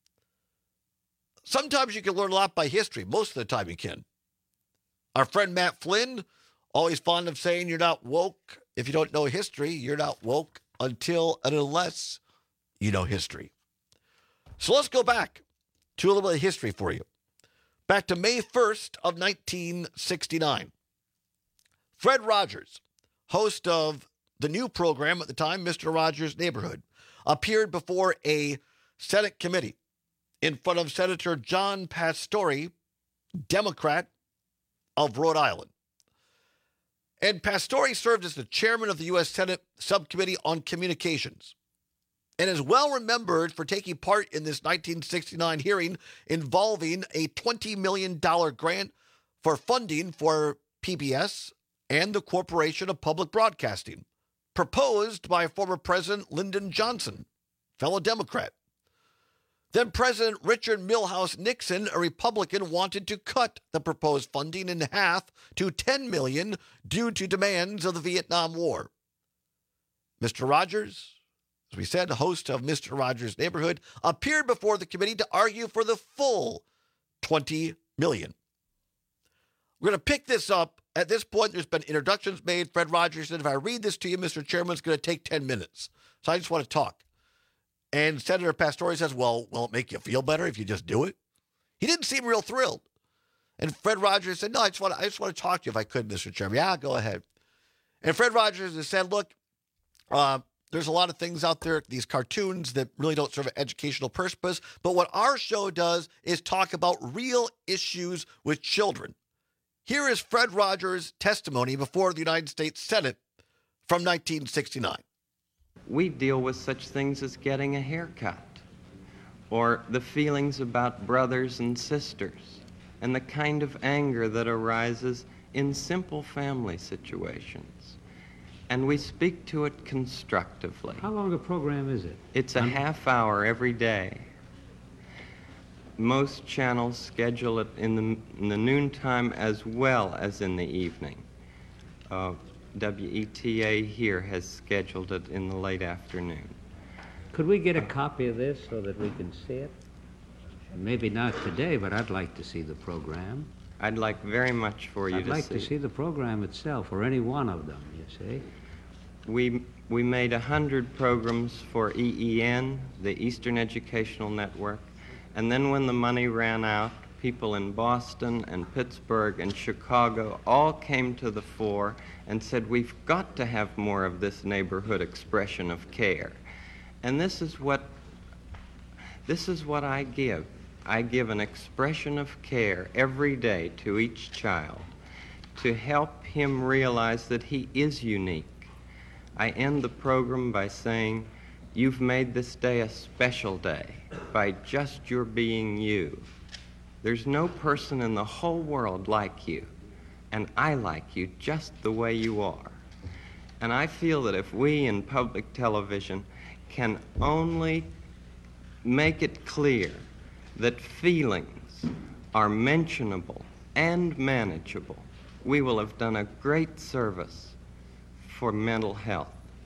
Sometimes you can learn a lot by history. Most of the time you can. Our friend Matt Flynn, always fond of saying you're not woke. If you don't know history, you're not woke until and unless you know history. So let's go back to a little bit of history for you. Back to May first of nineteen sixty-nine. Fred Rogers, host of the new program at the time, Mister Rogers' Neighborhood, appeared before a Senate committee in front of Senator John Pastore, Democrat of Rhode Island. And Pastore served as the chairman of the U S Senate Subcommittee on Communications and is well remembered for taking part in this nineteen sixty-nine hearing involving a twenty million dollars grant for funding for P B S and the Corporation of Public Broadcasting, proposed by former President Lyndon Johnson, fellow Democrat. Then President Richard Milhous Nixon, a Republican, wanted to cut the proposed funding in half to ten million dollars due to demands of the Vietnam War. Mister Rogers, as we said, host of Mister Rogers' Neighborhood, appeared before the committee to argue for the full twenty million dollars. We're going to pick this up. At this point, there's been introductions made. Fred Rogers said, if I read this to you, Mister Chairman, it's going to take ten minutes. So I just want to talk. And Senator Pastore says, well, will it make you feel better if you just do it? He didn't seem real thrilled. And Fred Rogers said, no, I just want to, I just want to talk to you if I could, Mister Chairman. Yeah, go ahead. And Fred Rogers has said, look, uh, there's a lot of things out there, these cartoons that really don't serve an educational purpose. But what our show does is talk about real issues with children. Here is Fred Rogers' testimony before the United States Senate from nineteen sixty-nine. We deal with such things as getting a haircut, or the feelings about brothers and sisters, and the kind of anger that arises in simple family situations. And we speak to it constructively. How long a program is it? It's a um, half hour every day. Most channels schedule it in the, in the noontime as well as in the evening. Uh, W E T A here has scheduled it in the late afternoon. Could we get a copy of this so that we can see it? Maybe not today, but I'd like to see the program. I'd like very much for you I'd to like see to see the program itself, or any one of them, you see. We, we made a hundred programs for E E N, the Eastern Educational Network, and then when the money ran out, people in Boston and Pittsburgh and Chicago all came to the fore and said, we've got to have more of this neighborhood expression of care. And this is what, this is what I give. I give an expression of care every day to each child to help him realize that he is unique. I end the program by saying, you've made this day a special day by just your being you. There's no person in the whole world like you, and I like you just the way you are. And I feel that if we in public television can only make it clear that feelings are mentionable and manageable, we will have done a great service for mental health.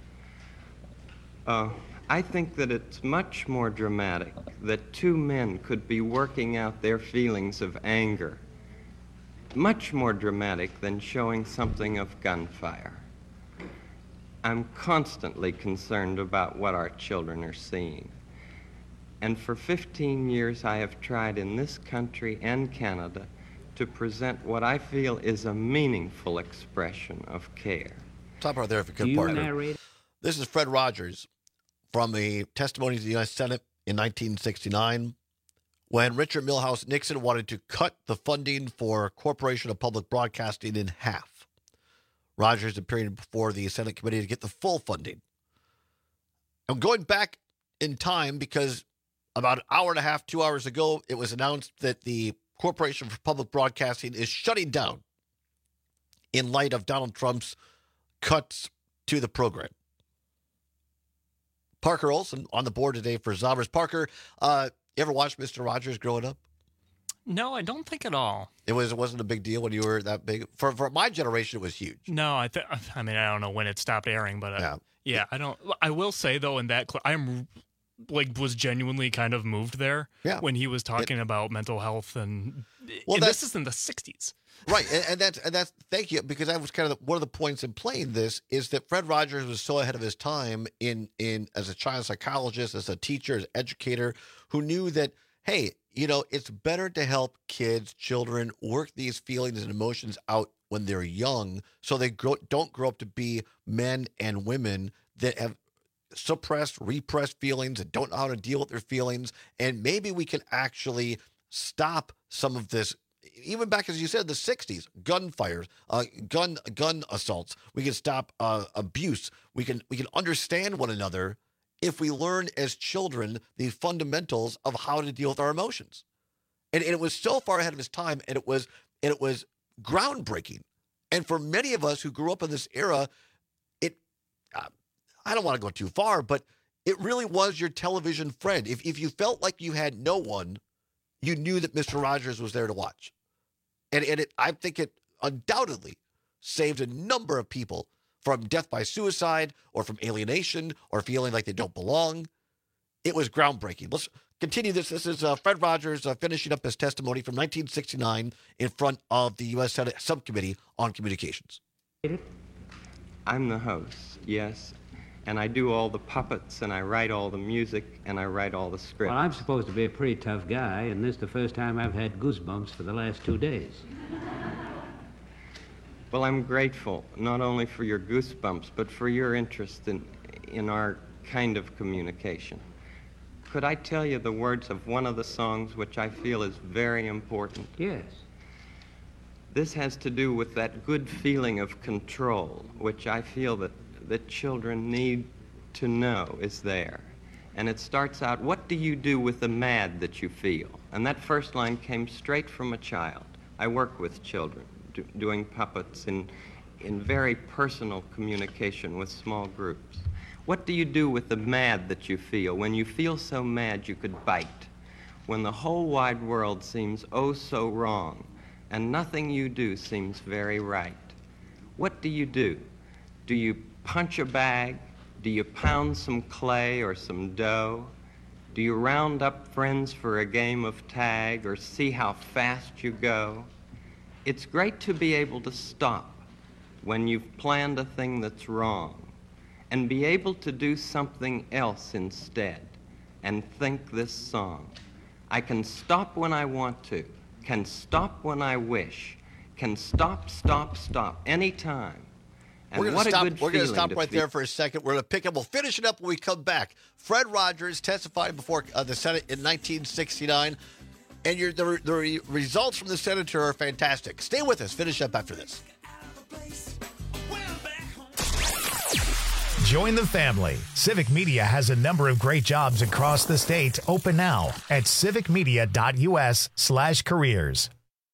Uh, I think that it's much more dramatic that two men could be working out their feelings of anger, much more dramatic than showing something of gunfire. I'm constantly concerned about what our children are seeing. And for fifteen years, I have tried in this country and Canada to present what I feel is a meaningful expression of care. Stop right there if you could, partner. This is Fred Rogers from the testimony to the U S Senate in nineteen sixty-nine when Richard Milhous Nixon wanted to cut the funding for Corporation of Public Broadcasting in half. Rogers appearing before the Senate committee to get the full funding. I'm going back in time because about an hour and a half, two hours ago, it was announced that the Corporation for Public Broadcasting is shutting down in light of Donald Trump's cuts to the program. Parker Olson on the board today for Zombers. Parker, uh, you ever watched Mister Rogers growing up? No, I don't think at all. It was it wasn't a big deal when you were that big. For for my generation, it was huge. No, I think I mean I don't know when it stopped airing, but uh, yeah. yeah, I don't. I will say though, in that cl- I'm like was genuinely kind of moved there. Yeah. when he was talking it, about mental health and, well, and this is in the sixties. Right, and, and that's and that's thank you, because that was kind of the, one of the points in playing this is that Fred Rogers was so ahead of his time in in as a child psychologist, as a teacher, as educator, who knew that, hey, you know, it's better to help kids, children work these feelings and emotions out when they're young, so they grow, don't grow up to be men and women that have suppressed, repressed feelings and don't know how to deal with their feelings, and maybe we can actually stop some of this. Even back, as you said, the sixties, gunfires, uh, gun gun assaults. We can stop uh, abuse. We can we can understand one another if we learn as children the fundamentals of how to deal with our emotions. And, and it was so far ahead of his time, and it was and it was groundbreaking. And for many of us who grew up in this era, it uh, I don't want to go too far, but it really was your television friend. If if you felt like you had no one, you knew that Mister Rogers was there to watch. And, and it, I think it undoubtedly saved a number of people from death by suicide or from alienation or feeling like they don't belong. It was groundbreaking. Let's continue this. This is uh, Fred Rogers uh, finishing up his testimony from nineteen sixty-nine in front of the U S Senate Subcommittee on Communications. I'm the host, yes. And I do all the puppets, and I write all the music, and I write all the scripts. Well, I'm supposed to be a pretty tough guy, and this is the first time I've had goosebumps for the last two days. Well, I'm grateful, not only for your goosebumps, but for your interest in, in our kind of communication. Could I tell you the words of one of the songs which I feel is very important? Yes. This has to do with that good feeling of control, which I feel that that children need to know is there. And it starts out, what do you do with the mad that you feel? And that first line came straight from a child. I work with children, do, doing puppets in, in very personal communication with small groups. What do you do with the mad that you feel? When you feel so mad you could bite. When the whole wide world seems oh so wrong, and nothing you do seems very right. What do you do? Do you punch a bag? Do you pound some clay or some dough? Do you round up friends for a game of tag or see how fast you go? It's great to be able to stop when you've planned a thing that's wrong and be able to do something else instead and think this song. I can stop when I want to, can stop when I wish, can stop, stop, stop anytime. And we're going to stop, we're gonna stop right there for a second. We're going to pick up. We'll finish it up when we come back. Fred Rogers testified before uh, the Senate in nineteen sixty-nine. And your, the, the re- results from the senator are fantastic. Stay with us. Finish up after this. Join the family. Civic Media has a number of great jobs across the state open now at civicmedia.us slash careers.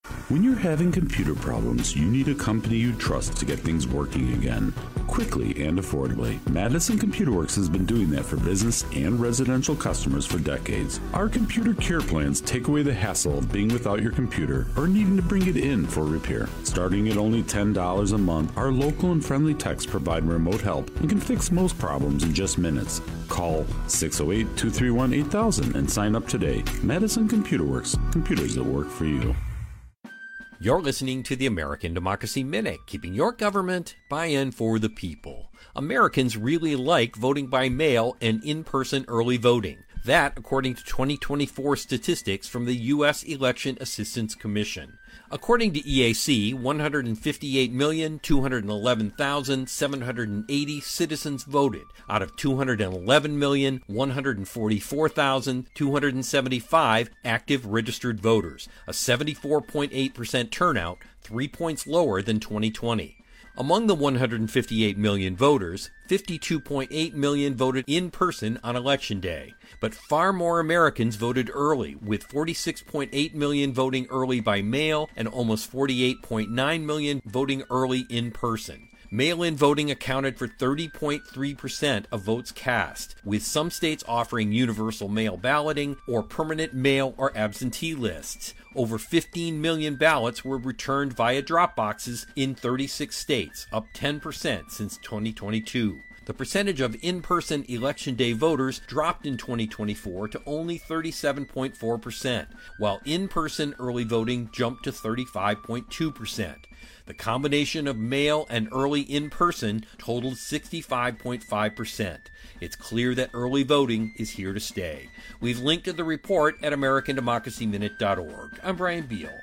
When you're having computer problems, you need a company you trust to get things working again, quickly and affordably. Madison Computer Works has been doing that for business and residential customers for decades. Our computer care plans take away the hassle of being without your computer or needing to bring it in for repair. Starting at only ten dollars a month, our local and friendly techs provide remote help and can fix most problems in just minutes. Call six oh eight, two three one, eight thousand and sign up today. Madison Computer Works, computers that work for you. You're listening to the American Democracy Minute, keeping your government by and for the people. Americans really like voting by mail and in-person early voting. That, according to twenty twenty-four statistics from the U S Election Assistance Commission. According to E A C, one hundred fifty-eight million, two hundred eleven thousand, seven hundred eighty citizens voted out of two hundred eleven million, one hundred forty-four thousand, two hundred seventy-five active registered voters, a seventy-four point eight percent turnout, three points lower than twenty twenty. Among the one hundred fifty-eight million voters, fifty-two point eight million voted in person on Election Day. But far more Americans voted early, with forty-six point eight million voting early by mail and almost forty-eight point nine million voting early in person. Mail-in voting accounted for thirty point three percent of votes cast, with some states offering universal mail balloting or permanent mail or absentee lists. Over fifteen million ballots were returned via drop boxes in thirty-six states, up ten percent since twenty twenty-two. The percentage of in-person Election Day voters dropped in twenty twenty-four to only thirty-seven point four percent, while in-person early voting jumped to thirty-five point two percent. The combination of mail and early in-person totaled sixty-five point five percent. It's clear that early voting is here to stay. We've linked to the report at american democracy minute dot org. I'm Brian Beal.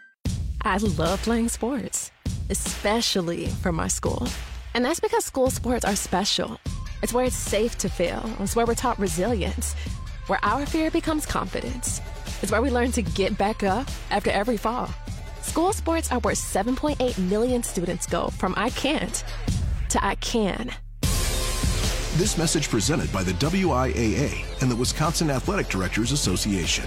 I love playing sports, especially for my school. And that's because school sports are special. It's where it's safe to fail. It's where we're taught resilience, where our fear becomes confidence. It's where we learn to get back up after every fall. School sports are where seven point eight million students go from I can't to I can. This message presented by the W I A A and the Wisconsin Athletic Directors Association.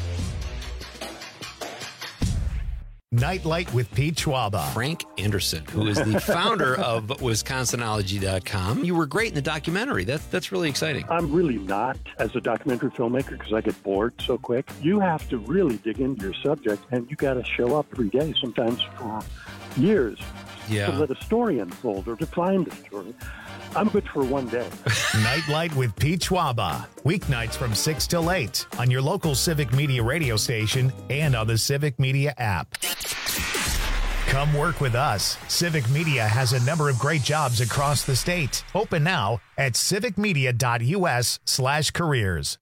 Nightlight with Pete Schwaba. Frank Anderson, who is the founder of Wisconsinology dot com. You were great in the documentary. That, that's really exciting. I'm really not as a documentary filmmaker because I get bored so quick. You have to really dig into your subject, and you got to show up every day, sometimes for years, yeah. to let a story unfold or to find a story. I'm good for one day. Nightlight with Pete Schwaba. Weeknights from six till eight on your local Civic Media radio station and on the Civic Media app. Come work with us. Civic Media has a number of great jobs across the state. Open now at civic media dot u s slash careers.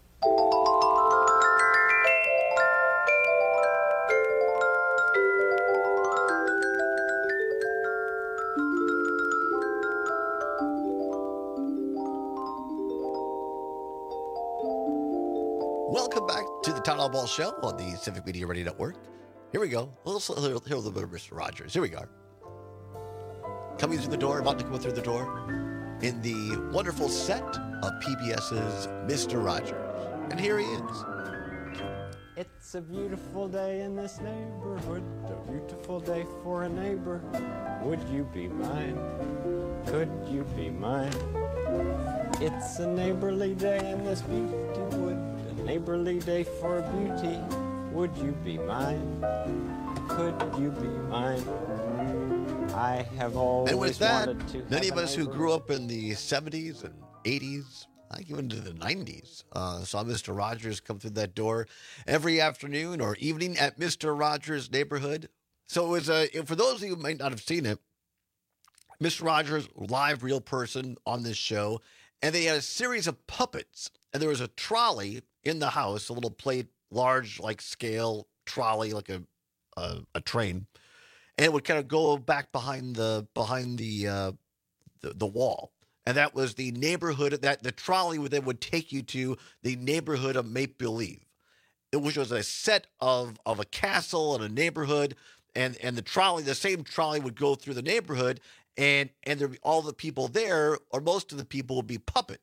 Welcome back to the Town Hall Ball Show on the Civic Media Radio Network. Here we go. Let's hear a little bit of Mister Rogers. Here we go. Coming through the door, about to come through the door, in the wonderful set of PBS's Mister Rogers. And here he is. It's a beautiful day in this neighborhood, a beautiful day for a neighbor. Would you be mine? Could you be mine? It's a neighborly day in this beauty wood, a neighborly day for beauty. Would you be mine? Could you be mine? I have always and with that, wanted to many have of us who neighbor. grew up in the seventies and eighties, I think even into the nineties, uh, saw Mister Rogers come through that door every afternoon or evening at Mister Rogers' neighborhood. So it was a, for those of you who might not have seen it, Mister Rogers, live, real person on this show, and they had a series of puppets, and there was a trolley in the house, a little plate, large, like scale trolley, like a a, a train, and it would kind of go back behind the behind the uh, the, the wall, and that was the neighborhood that the trolley would then would take you to the neighborhood of Make Believe, which was a set of of a castle and a neighborhood, and and the trolley, the same trolley would go through the neighborhood, and and there all the people there, or most of the people, would be puppets.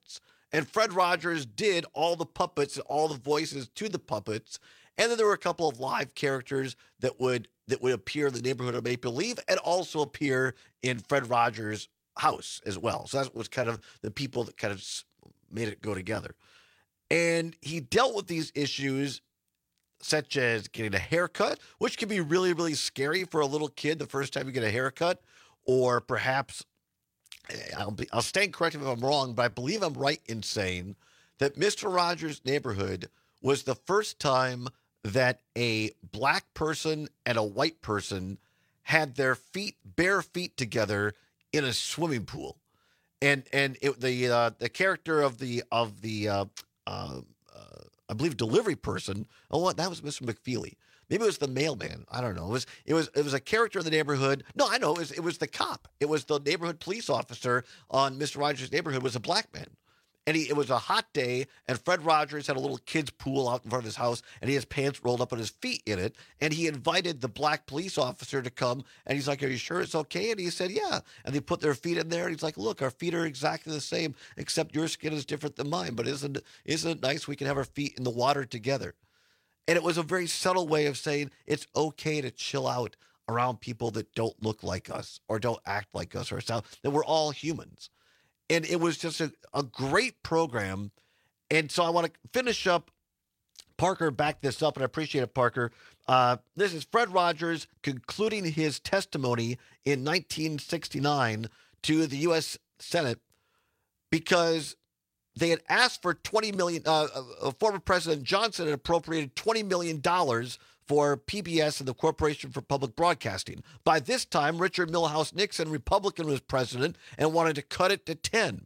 And Fred Rogers did all the puppets, all the voices to the puppets. And then there were a couple of live characters that would that would appear in the neighborhood of Make Believe and also appear in Fred Rogers' house as well. So that was kind of the people that kind of made it go together. And he dealt with these issues such as getting a haircut, which can be really, really scary for a little kid the first time you get a haircut, or perhaps, I'll, be, I'll stand corrected if I'm wrong, but I believe I'm right in saying that Mister Rogers' Neighborhood was the first time that a black person and a white person had their feet, bare feet together in a swimming pool. And and it, the uh, the character of the, of the uh, uh, uh, I believe, delivery person, oh, what, that was Mister McFeely. Maybe it was the mailman. I don't know. It was it was it was a character in the neighborhood. No, I know. It was, it was the cop. It was the neighborhood police officer on Mister Rogers' Neighborhood was a black man. And he, it was a hot day, and Fred Rogers had a little kid's pool out in front of his house, and he had his pants rolled up and his feet in it. And he invited the black police officer to come, and he's like, "Are you sure it's okay?" And he said, "Yeah." And they put their feet in there, and he's like, "Look, our feet are exactly the same, except your skin is different than mine. But isn't isn't it nice we can have our feet in the water together?" And it was a very subtle way of saying it's okay to chill out around people that don't look like us or don't act like us or sound, that we're all humans. And it was just a, a great program. And so I want to finish up. Parker backed this up, and I appreciate it, Parker. Uh, this is Fred Rogers concluding his testimony in nineteen sixty-nine to the U S Senate because they had asked for twenty million dollars. Uh, uh, former President Johnson had appropriated twenty million dollars for P B S and the Corporation for Public Broadcasting. By this time, Richard Milhous Nixon, Republican, was president and wanted to cut it to ten.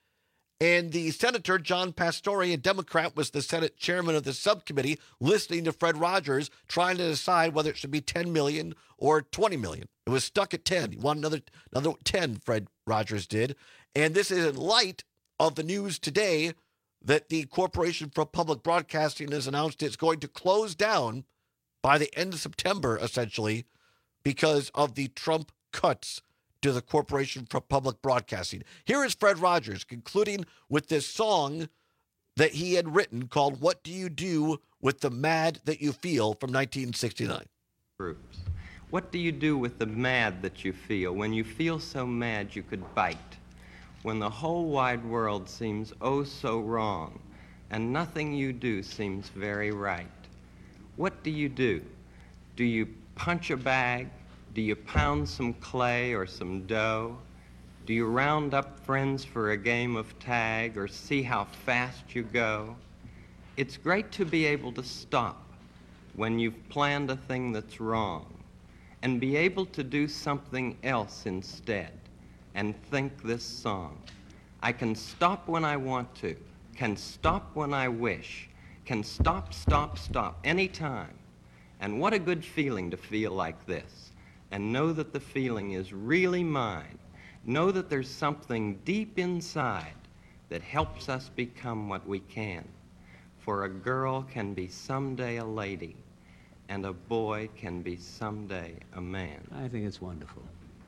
And the senator, John Pastore, a Democrat, was the Senate chairman of the subcommittee, listening to Fred Rogers, trying to decide whether it should be ten million dollars or twenty million dollars. It was stuck at ten. He wanted another, another ten, Fred Rogers did. And this is in light of the news today that the Corporation for Public Broadcasting has announced it's going to close down by the end of September, essentially, because of the Trump cuts to the Corporation for Public Broadcasting. Here is Fred Rogers concluding with this song that he had written called "What Do You Do with the Mad That You Feel" from nineteen sixty-nine. Groups. What do you do with the mad that you feel when you feel so mad you could bite? When the whole wide world seems oh so wrong and nothing you do seems very right? What do you do? Do you punch a bag? Do you pound some clay or some dough? Do you round up friends for a game of tag or see how fast you go? It's great to be able to stop when you've planned a thing that's wrong and be able to do something else instead and think this song. I can stop when I want to, can stop when I wish, can stop, stop, stop, anytime. And what a good feeling to feel like this and know that the feeling is really mine. Know that there's something deep inside that helps us become what we can. For a girl can be someday a lady, and a boy can be someday a man. I think it's wonderful.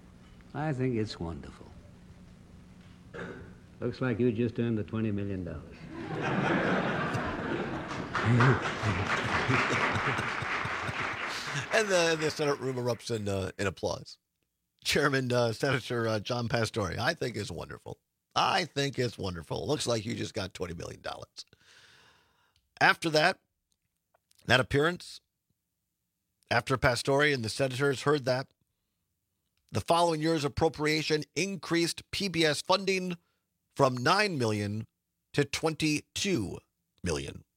I think it's wonderful. Looks like you just earned the twenty million dollars. And the, the Senate room erupts in, uh, in applause. Chairman uh, Senator uh, John Pastore, I think it's wonderful. I think it's wonderful. Looks like you just got twenty million dollars. After that, that appearance, after Pastore and the senators heard that, the following year's appropriation increased P B S funding from nine million dollars to twenty-two million dollars.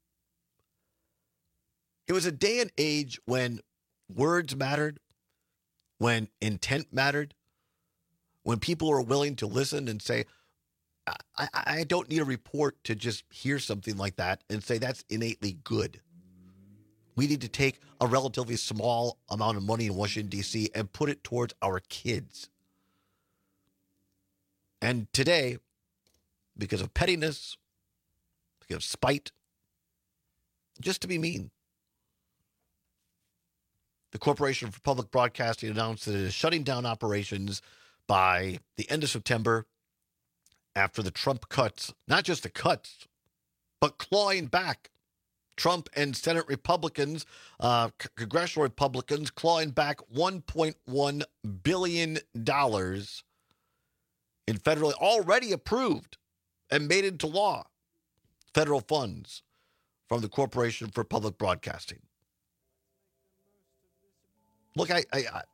It was a day and age when words mattered, when intent mattered, when people were willing to listen and say, I, I don't need a report to just hear something like that and say that's innately good. We need to take a relatively small amount of money in Washington, D C and put it towards our kids. And today, because of pettiness, because of spite, just to be mean, the Corporation for Public Broadcasting announced that it is shutting down operations by the end of September. after the Trump cuts, not just the cuts, but clawing back. Trump and Senate Republicans, uh, c- congressional Republicans, clawing back one point one billion dollars in federally already approved and made into law federal funds from the Corporation for Public Broadcasting. Look, I, I, I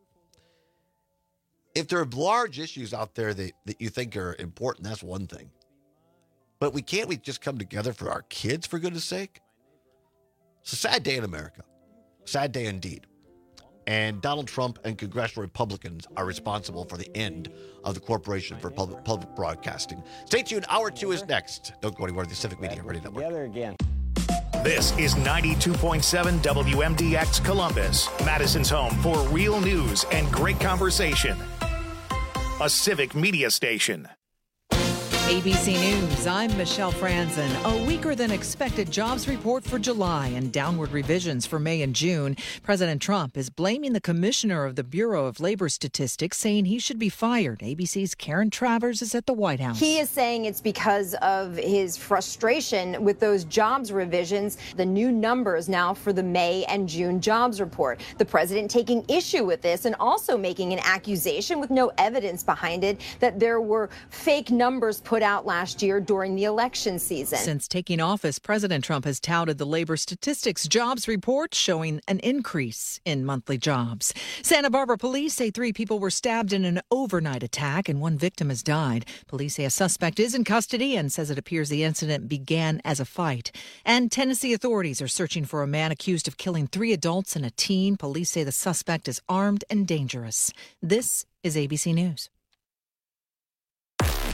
if there are large issues out there that, that you think are important, that's one thing. But we can't we just come together for our kids, for goodness sake? It's a sad day in America. Sad day indeed. And Donald Trump and congressional Republicans are responsible for the end of the Corporation for Public, Public Broadcasting. Stay tuned. Hour two is next. Don't go anywhere. The Civic Media Radio Network. Together again. This is ninety-two point seven W M D X Columbus, Madison's home for real news and great conversation. A Civic Media station. A B C News, I'm Michelle Franzen. A weaker than expected jobs report for July and downward revisions for May and June. President Trump is blaming the commissioner of the Bureau of Labor Statistics, saying he should be fired. A B C's Karen Travers is at the White House. He is saying it's because of his frustration with those jobs revisions, the new numbers now for the May and June jobs report. The president taking issue with this and also making an accusation with no evidence behind it that there were fake numbers put out last year during the election season. Since taking office, President Trump has touted the labor statistics jobs report showing an increase in monthly jobs. Santa Barbara police say three people were stabbed in an overnight attack and one victim has died. Police say a suspect is in custody and says it appears the incident began as a fight. And Tennessee authorities are searching for a man accused of killing three adults and a teen. Police say the suspect is armed and dangerous. This is A B C News.